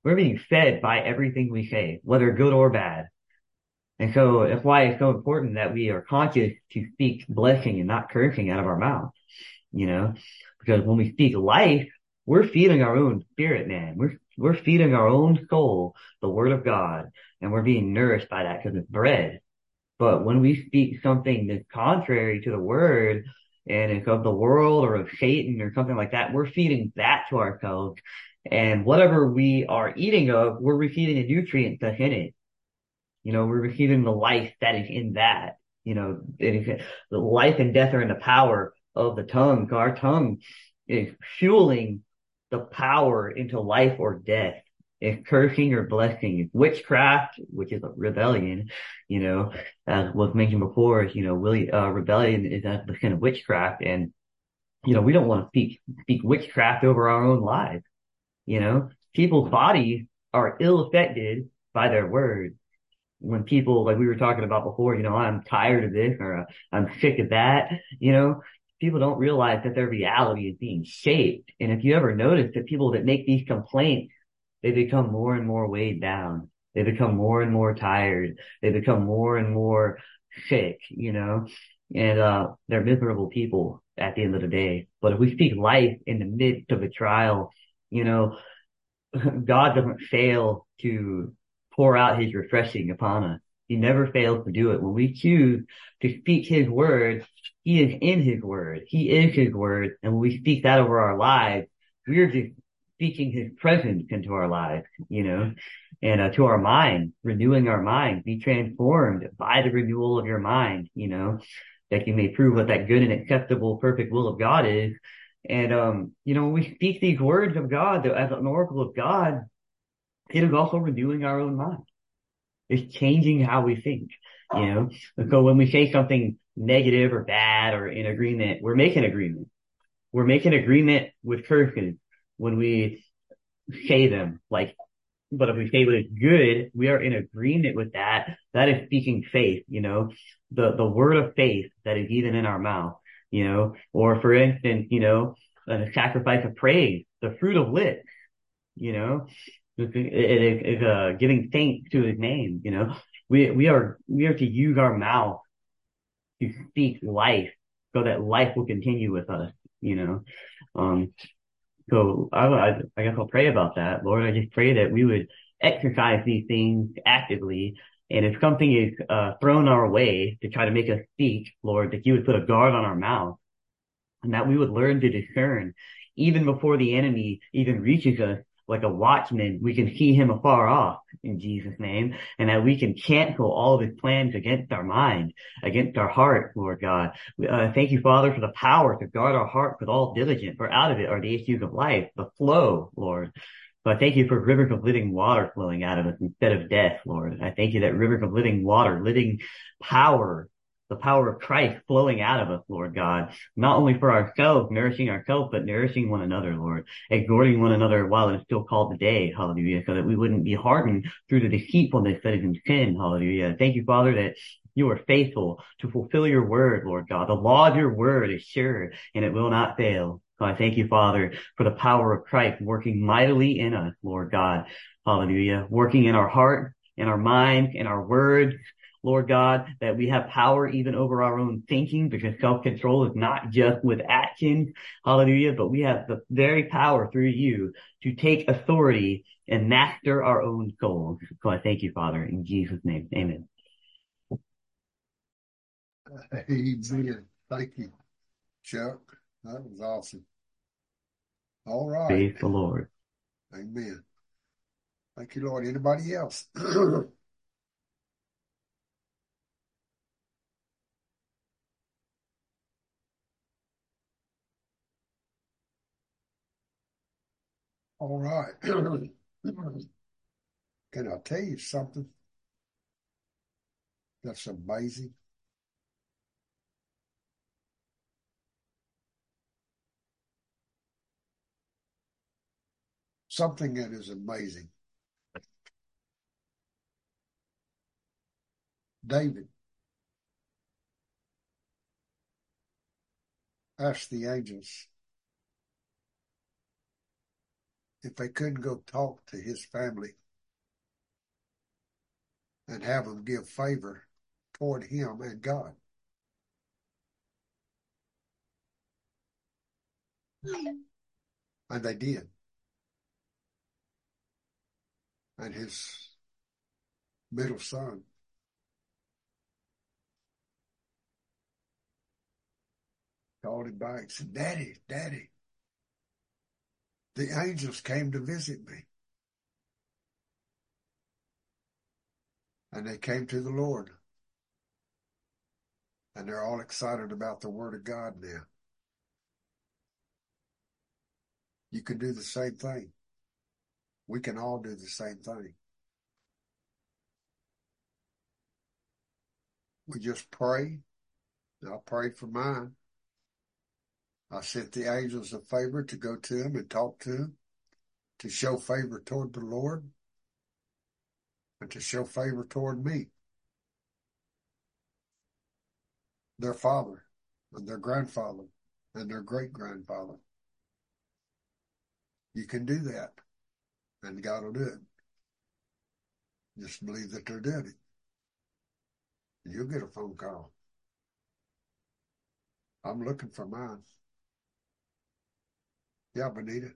We're being fed by everything we say, whether good or bad. And so that's why it's so important that we are conscious to speak blessing and not cursing out of our mouth, you know, because when we speak life, we're feeding our own spirit, man. We're, we're feeding our own soul, the word of God, and we're being nourished by that because it's bread. But when we speak something that's contrary to the word and it's of the world or of Satan or something like that, we're feeding that to ourselves. And whatever we are eating of, we're receiving a nutrient that's in it. You know, we're receiving the life that is in that. You know, it is, the life and death are in the power of the tongue. So our tongue is fueling the power into life or death. It's cursing or blessing. It's witchcraft, which is a rebellion, you know, as was mentioned before, you know, Willie, uh, rebellion is a kind of witchcraft. And, you know, we don't want to speak, speak witchcraft over our own lives. You know, people's bodies are ill affected by their words. When people, like we were talking about before, you know, I'm tired of this or uh, I'm sick of that, you know, people don't realize that their reality is being shaped. And if you ever notice that people that make these complaints, they become more and more weighed down. They become more and more tired. They become more and more sick, you know, and, uh, they're miserable people at the end of the day. But if we speak life in the midst of a trial, you know, God doesn't fail to pour out his refreshing upon us. He never fails to do it. When we choose to speak his word, he is in his word. He is his word. And when we speak that over our lives, we're just speaking his presence into our lives, you know, and uh, to our mind, renewing our mind, be transformed by the renewal of your mind, you know, that you may prove what that good and acceptable, perfect will of God is. And, um, you know, when we speak these words of God as an oracle of God, it is also renewing our own mind. It's changing how we think, you know. And so when we say something negative or bad or in agreement, we're making agreement. We're making agreement with curses when we say them. Like, but if we say what is good, we are in agreement with that. That is speaking faith, you know, the, the word of faith that is even in our mouth, you know, or for instance, you know, a sacrifice of praise, the fruit of lips, you know, it is, is uh, giving thanks to his name, you know, we, we are, we are to use our mouth to speak life so that life will continue with us, you know, um, so I, I, I guess I'll pray about that. Lord, I just pray that we would exercise these things actively. And if something is uh, thrown our way to try to make us speak, Lord, that you would put a guard on our mouth and that we would learn to discern even before the enemy even reaches us. Like a watchman, we can see him afar off in Jesus' name, and that we can cancel all of his plans against our mind, against our heart, Lord God. Uh, thank you, Father, for the power to guard our heart with all diligence, for out of it are the issues of life, the flow, Lord. But I thank you for rivers of living water flowing out of us instead of death, Lord. I thank you that rivers of living water, living power, the power of Christ flowing out of us, Lord God, not only for ourselves, nourishing ourselves, but nourishing one another, Lord, exhorting one another while it is still called the day, hallelujah, so that we wouldn't be hardened through the deceitfulness that is in sin, hallelujah. Thank you, Father, that you are faithful to fulfill your word, Lord God. The law of your word is sure and it will not fail. So I thank you, Father, for the power of Christ working mightily in us, Lord God, hallelujah, working in our heart, in our minds, in our words, Lord God, that we have power even over our own thinking, because self-control is not just with actions, hallelujah, but we have the very power through you to take authority and master our own souls. So I thank you, Father, in Jesus' name, amen. Amen. Thank you, Chuck. That was awesome. All right. Praise the Lord. Amen. Thank you, Lord. Anybody else? All right. Can I tell you something that's amazing? Something that is amazing. David asked the angels if they couldn't go talk to his family and have them give favor toward him and God. And they did. And his middle son called him back and said, Daddy, Daddy, the angels came to visit me. And they came to the Lord. And they're all excited about the Word of God now. You can do the same thing. We can all do the same thing. We just pray. I prayed for mine. I sent the angels a favor to go to him and talk to him, to show favor toward the Lord, and to show favor toward me, their father, and their grandfather, and their great-grandfather. You can do that, and God will do it. Just believe that they're doing it. And you'll get a phone call. I'm looking for mine. Yeah, Benita.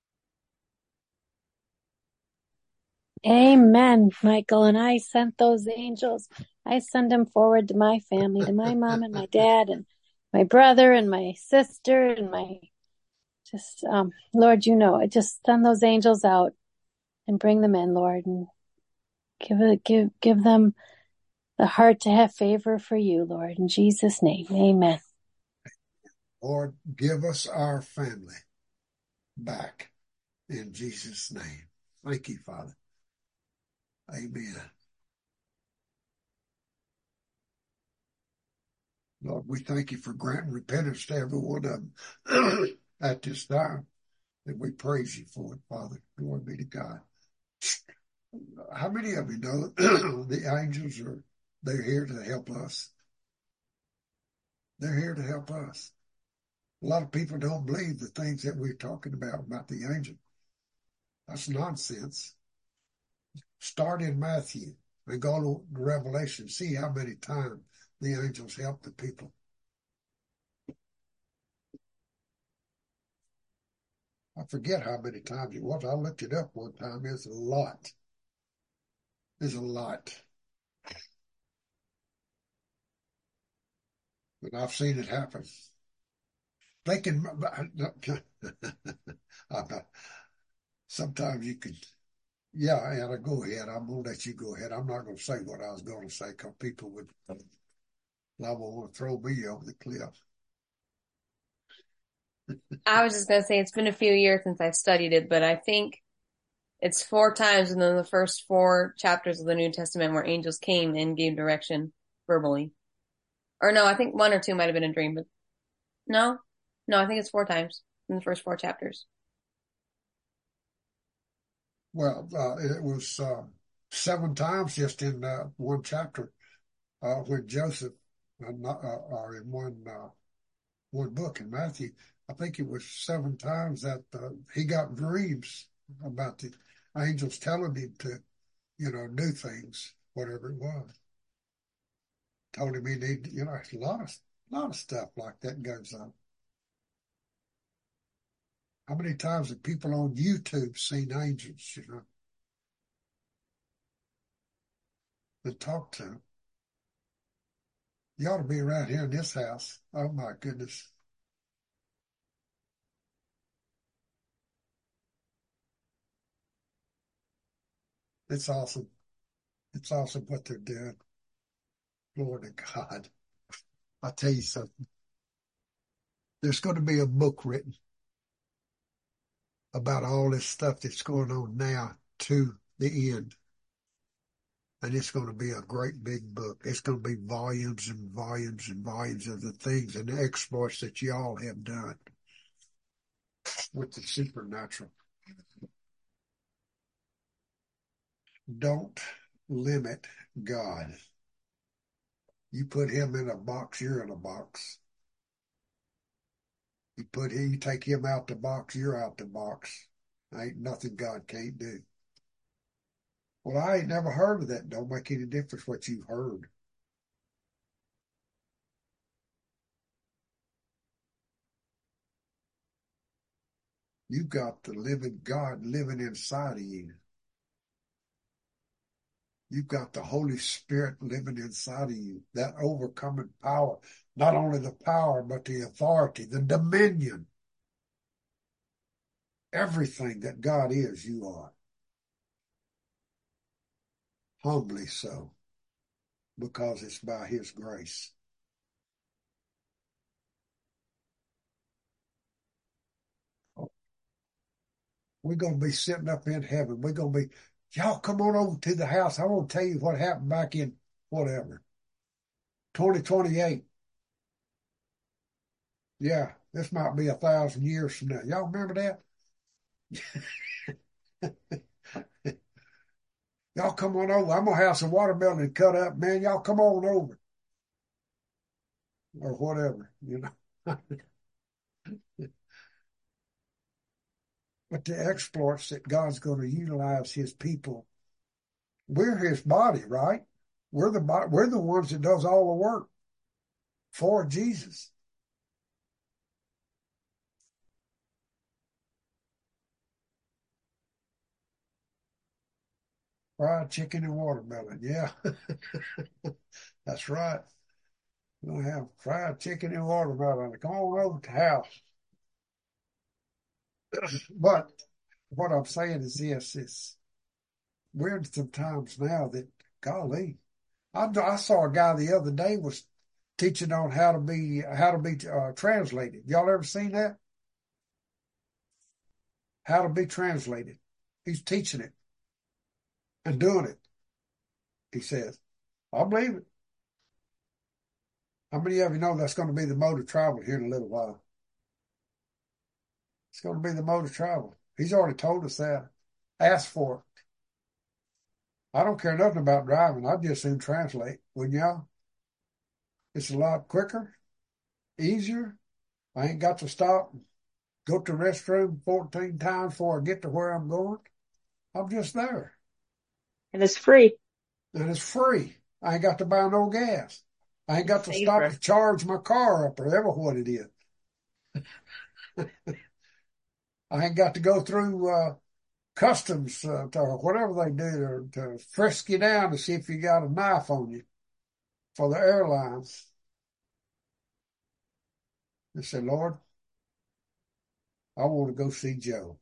Amen, Michael. And I sent those angels. I send them forward to my family, to my mom and my dad and my brother and my sister and my, just, um, Lord, you know, I just send those angels out and bring them in, Lord, and give it, give, give them the heart to have favor for you, Lord, in Jesus' name. Amen. Lord, give us our family back in Jesus' name. Thank you, Father. Amen. Lord, we thank you for granting repentance to every one of them at this time. And we praise you for it, Father. Glory be to God. How many of you know the angels are, they're here to help us? They're here to help us. A lot of people don't believe the things that we're talking about, about the angel. That's nonsense. Start in Matthew and go to Revelation. See how many times the angels help the people. I forget how many times it was. I looked it up one time. It's a lot. It's a lot. But I've seen it happen. They can, sometimes you can, yeah, Anna, go ahead. I'm going to let you go ahead. I'm not going to say what I was going to say because people would liable want to throw me over the cliff. I was just going to say it's been a few years since I've studied it, but I think it's four times in the first four chapters of the New Testament where angels came and gave direction verbally. Or no, I think one or two might have been a dream, but no, no, I think it's four times in the first four chapters. Well, uh, it was uh, seven times just in uh, one chapter uh, when Joseph, uh, not, uh, or in one uh, one book in Matthew, I think it was seven times that uh, he got dreams about the angels telling him to, you know, do things, whatever it was. Told him he needed, you know, a lot of, lot of stuff like that goes on. How many times have people on YouTube seen angels, you know, and talk to them? You ought to be around here in this house. Oh, my goodness. It's awesome. It's awesome what they're doing. Glory to God. I'll tell you something. There's going to be a book written about all this stuff that's going on now to the end. And it's going to be a great big book. It's going to be volumes and volumes and volumes of the things and the exploits that y'all have done with the supernatural. Don't limit God. You put him in a box, you're in a box. You put him, you take him out the box, you're out the box. Ain't nothing God can't do. Well, I ain't never heard of that. Don't make any difference what you've heard. You've got the living God living inside of you. You've got the Holy Spirit living inside of you. That overcoming power. Not only the power, but the authority, the dominion. Everything that God is, you are. Humbly so. Because it's by His grace. We're going to be sitting up in heaven. We're going to be, y'all come on over to the house. I want to tell you what happened back in whatever. twenty twenty-eight. Yeah, this might be a thousand years from now. Y'all remember that? Y'all come on over. I'm going to have some watermelon and cut up. Man, y'all come on over. Or whatever, you know. But the exploits that God's going to utilize His people, we're His body, right? We're the we're the ones that does all the work for Jesus. Fried chicken and watermelon, yeah. That's right. We're going to have fried chicken and watermelon. Come on over to the house. But what I'm saying is this, is we're in some times now that, golly, I, I saw a guy the other day was teaching on how to be, how to be uh, translated. Y'all ever seen that? How to be translated. He's teaching it and doing it. He says, I believe it. How many of you know that's going to be the mode of travel here in a little while? It's going to be the mode of travel. He's already told us that. Ask for it. I don't care nothing about driving. I'd just soon translate, wouldn't y'all? It's a lot quicker, easier. I ain't got to stop and go to the restroom fourteen times before I get to where I'm going. I'm just there. And it's free. And it's free. I ain't got to buy no gas. I ain't got to Safer. stop to charge my car up or ever what it is. I ain't got to go through uh, customs uh, to whatever they do to, to frisk you down to see if you got a knife on you for the airlines. They said, Lord, I want to go see Joe.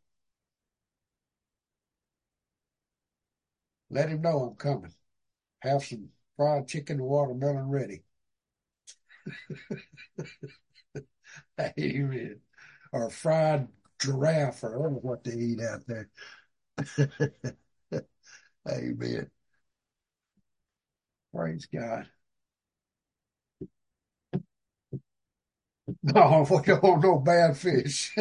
Let him know I'm coming. Have some fried chicken and watermelon ready. Amen. Or fried giraffe, or I don't know what they eat out there. Amen. Praise God. No, we don't want no bad fish.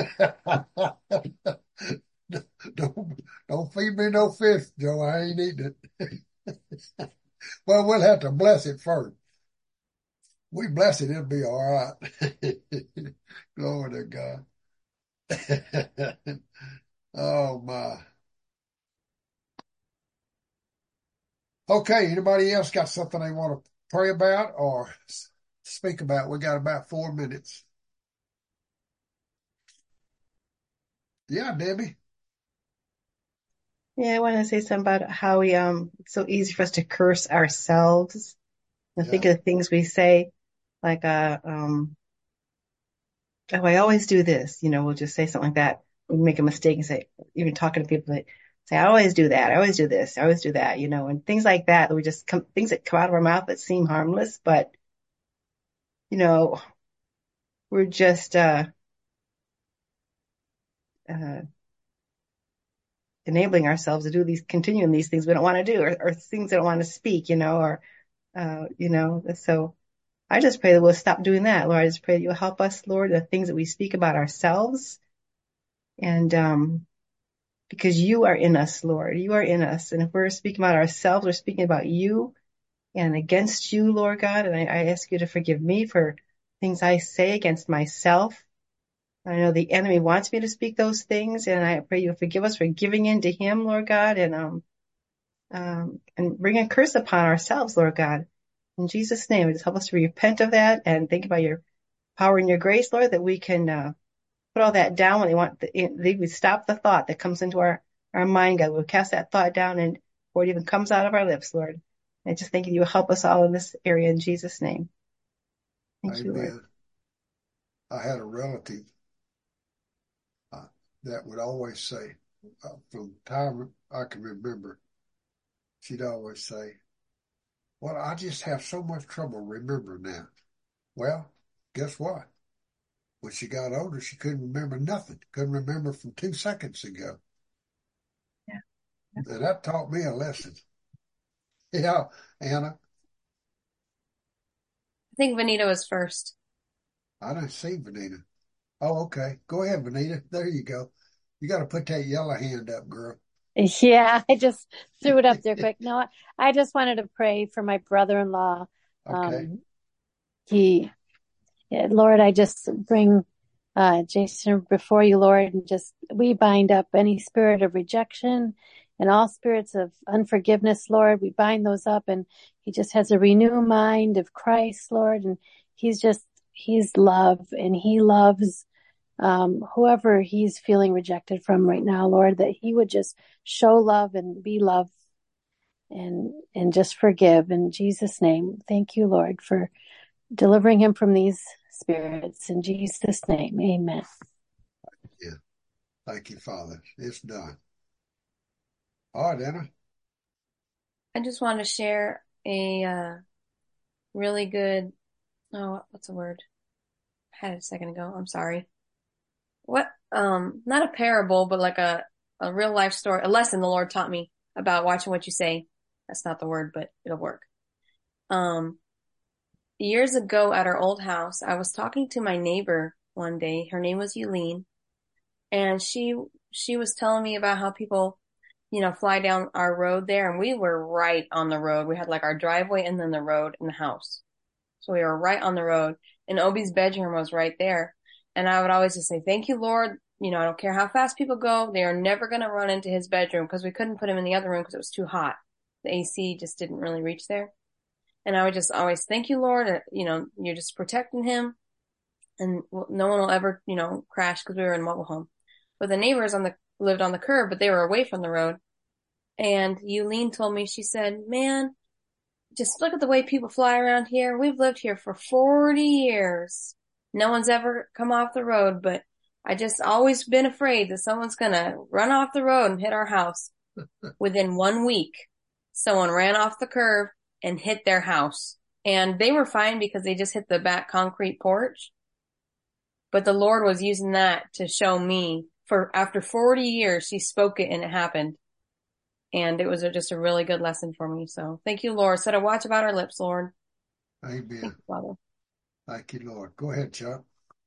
don't, don't feed me no fish, Joe. I ain't eating it. Well, we'll have to bless it first. We bless it, it'll be all right. Glory to God. Oh, my. Okay, anybody else got something they want to pray about or speak about? We got about four minutes. Yeah, Debbie. Yeah, I want to say something about how we um it's so easy for us to curse ourselves and think of the things we say, like uh um oh, I always do this, you know, we'll just say something like that. We make a mistake and say, even talking to people that say, I always do that, I always do this, I always do that, you know, and things like that. We just come things that come out of our mouth that seem harmless, but you know, we're just uh uh enabling ourselves to do these, continuing these things we don't want to do, or, or things that don't want to speak, you know, or, uh, you know, so I just pray that we'll stop doing that, Lord. I just pray that you'll help us, Lord, the things that we speak about ourselves. And, um, because you are in us, Lord, you are in us. And if we're speaking about ourselves, we're speaking about you and against you, Lord God. And I, I ask you to forgive me for things I say against myself. I know the enemy wants me to speak those things, and I pray you'll forgive us for giving in to him, Lord God, and um, um, and bring a curse upon ourselves, Lord God. In Jesus' name, just help us to repent of that and think about your power and your grace, Lord, that we can uh, put all that down when they want. The, we stop the thought that comes into our our mind, God. We'll cast that thought down, and before it even comes out of our lips, Lord. I just thank you. You help us all in this area in Jesus' name. Thank Amen. you, Lord. I had a relative uh, that would always say, uh, from time I can remember, she'd always say, well, I just have so much trouble remembering now. Well, guess what? When she got older, she couldn't remember nothing. Couldn't remember from two seconds ago. Yeah. And that taught me a lesson. Yeah, Anna, I think Vanita was first. I didn't see Vanita. Oh, okay. Go ahead, Vanita. There you go. You got to put that yellow hand up, girl. Yeah, I just threw it up there quick. No, I, I just wanted to pray for my brother-in-law. Okay. Um, he, yeah, Lord, I just bring uh, Jason before you, Lord, and just we bind up any spirit of rejection and all spirits of unforgiveness, Lord. We bind those up, and he just has a renewed mind of Christ, Lord, and he's just he's love, and he loves um, whoever he's feeling rejected from right now, Lord, that he would just show love and be love and and just forgive in Jesus' name. Thank you, Lord, for delivering him from these spirits. In Jesus' name, amen. Yeah. Thank you, Father. It's done. All right, Anna. I just want to share a uh, really good, oh, what's the word? I had it a second ago. I'm sorry. What, um, not a parable, but like a, a real life story, a lesson the Lord taught me about watching what you say. That's not the word, but it'll work. Um, years ago at our old house, I was talking to my neighbor one day. Her name was Eileen, and she, she was telling me about how people, you know, fly down our road there, and we were right on the road. We had like our driveway and then the road and the house. So we were right on the road, and Obi's bedroom was right there. And I would always just say, thank you, Lord. You know, I don't care how fast people go. They are never going to run into his bedroom, because we couldn't put him in the other room because it was too hot. The A C just didn't really reach there. And I would just always, thank you, Lord. You know, you're just protecting him, and no one will ever, you know, crash, because we were in a mobile home. But the neighbors on the, lived on the curb, but they were away from the road. And Eileen told me, she said, man, just look at the way people fly around here. We've lived here for forty years. No one's ever come off the road, but I just always been afraid that someone's gonna run off the road and hit our house. Within one week, someone ran off the curb and hit their house. And they were fine because they just hit the back concrete porch. But the Lord was using that to show me, for after forty years, she spoke it and it happened. And it was a, just a really good lesson for me. So thank you, Lord. Set a watch about our lips, Lord. Amen. Thank you, Father. Thank you, Lord. Go ahead, Chuck.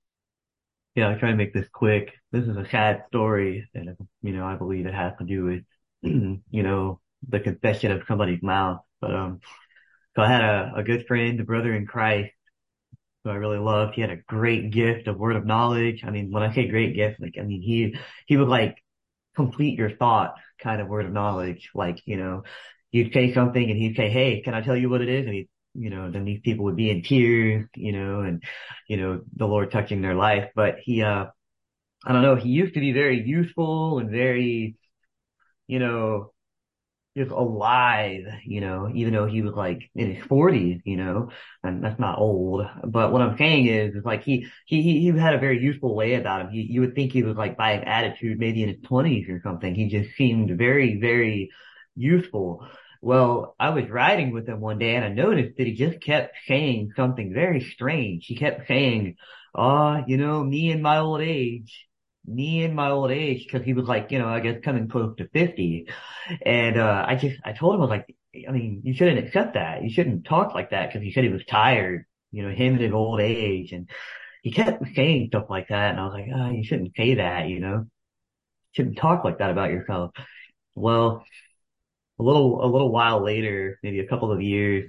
Yeah, I'll try to make this quick. This is a sad story, and, you know, I believe it has to do with, you know, the confession of somebody's mouth. But, um, so I had a, a good friend, a brother in Christ, who I really loved. He had a great gift of word of knowledge. I mean, when I say great gift, like, I mean, he, he would like complete your thought kind of word of knowledge. Like, you know, you'd say something and he'd say, hey, can I tell you what it is? And he, you know, then these people would be in tears, you know, and, you know, the Lord touching their life. But he, uh, I don't know, he used to be very youthful and very, you know, just alive, you know, even though he was like in his forties, you know, and that's not old. But what I'm saying is, is like he, he, he had a very youthful way about him. He, you would think he was like by his attitude, maybe in his twenties or something. He just seemed very, very youthful. Well, I was riding with him one day and I noticed that he just kept saying something very strange. He kept saying, oh, you know, me in my old age. Me in my old age, because he was like, you know, I guess coming close to fifty. And, uh, I just, I told him, I was like, I mean, you shouldn't accept that. You shouldn't talk like that, because he said he was tired, you know, him at his old age. And he kept saying stuff like that. And I was like, oh, you shouldn't say that, you know, you shouldn't talk like that about yourself. Well, a little, a little while later, maybe a couple of years,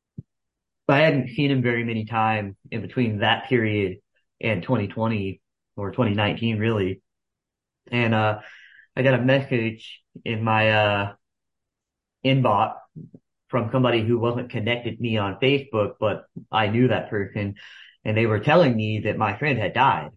I hadn't seen him very many times in between that period and twenty twenty. or twenty nineteen really. And, uh, I got a message in my, uh, inbox from somebody who wasn't connected to me on Facebook, but I knew that person, and they were telling me that my friend had died.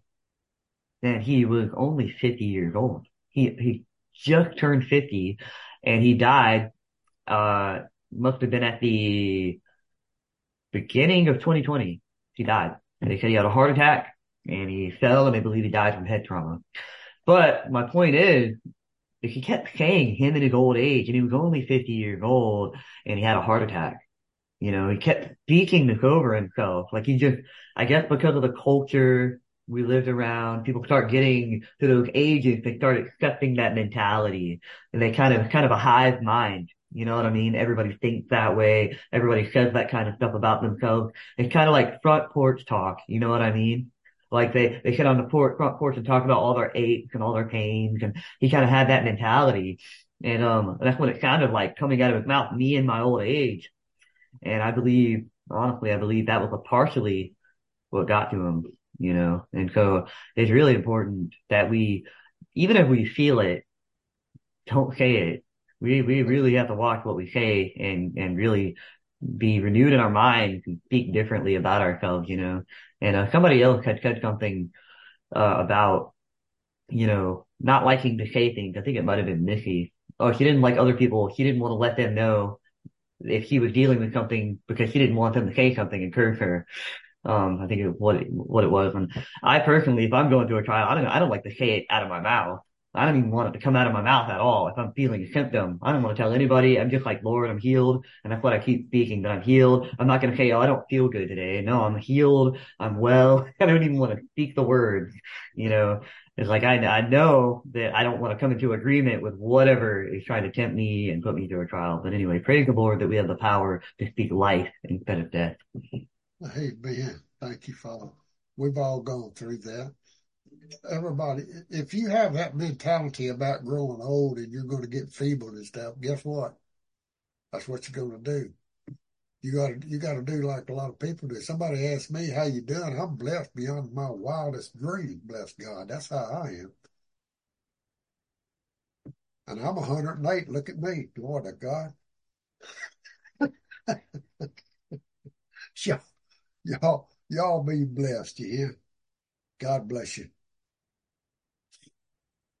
And he was only fifty years old. He, he just turned fifty, and he died, uh, must have been at the beginning of twenty twenty. He died. And they said he had a heart attack, and he fell, and they believe he died from head trauma. But my point is, if he kept saying him in his old age, and he was only fifty years old, and he had a heart attack. You know, he kept speaking this over himself. Like he just, I guess because of the culture we lived around, people start getting to those ages, they start accepting that mentality, and they kind of, kind of a hive mind. You know what I mean? Everybody thinks that way. Everybody says that kind of stuff about themselves. It's kind of like front porch talk. You know what I mean? Like they, they sit on the porch, front porch and talk about all their aches and all their pains. And he kind of had that mentality. And, um, that's what it sounded like coming out of his mouth, me in my old age. And I believe, honestly, I believe that was a partially what got to him, you know? And so it's really important that we, even if we feel it, don't say it. We, we really have to watch what we say and, and really be renewed in our minds and speak differently about ourselves, you know? And, uh, somebody else had said something, uh, about, you know, not liking to say things. I think it might have been Missy. Oh, she didn't like other people. She didn't want to let them know if she was dealing with something because she didn't want them to say something and curse her. Um, I think it, what it, what it was. And I personally, if I'm going through a trial, I don't, I don't like to say it out of my mouth. I don't even want it to come out of my mouth at all. If I'm feeling a symptom, I don't want to tell anybody. I'm just like, Lord, I'm healed. And that's what I keep speaking, that I'm healed. I'm not going to say, oh, I don't feel good today. No, I'm healed. I'm well. I don't even want to speak the words, you know. It's like, I, I know that I don't want to come into agreement with whatever is trying to tempt me and put me through a trial. But anyway, praise the Lord that we have the power to speak life instead of death. Amen. Thank you, Father. We've all gone through that. Everybody, if you have that mentality about growing old and you're going to get feeble and stuff, guess what? That's what you're going to do. You got to, you got to do like a lot of people do. Somebody asked me, how you doing? I'm blessed beyond my wildest dreams, bless God. That's how I am. And I'm one hundred eight. Look at me. Glory to God. y'all, y'all, y'all be blessed, you hear? God bless you.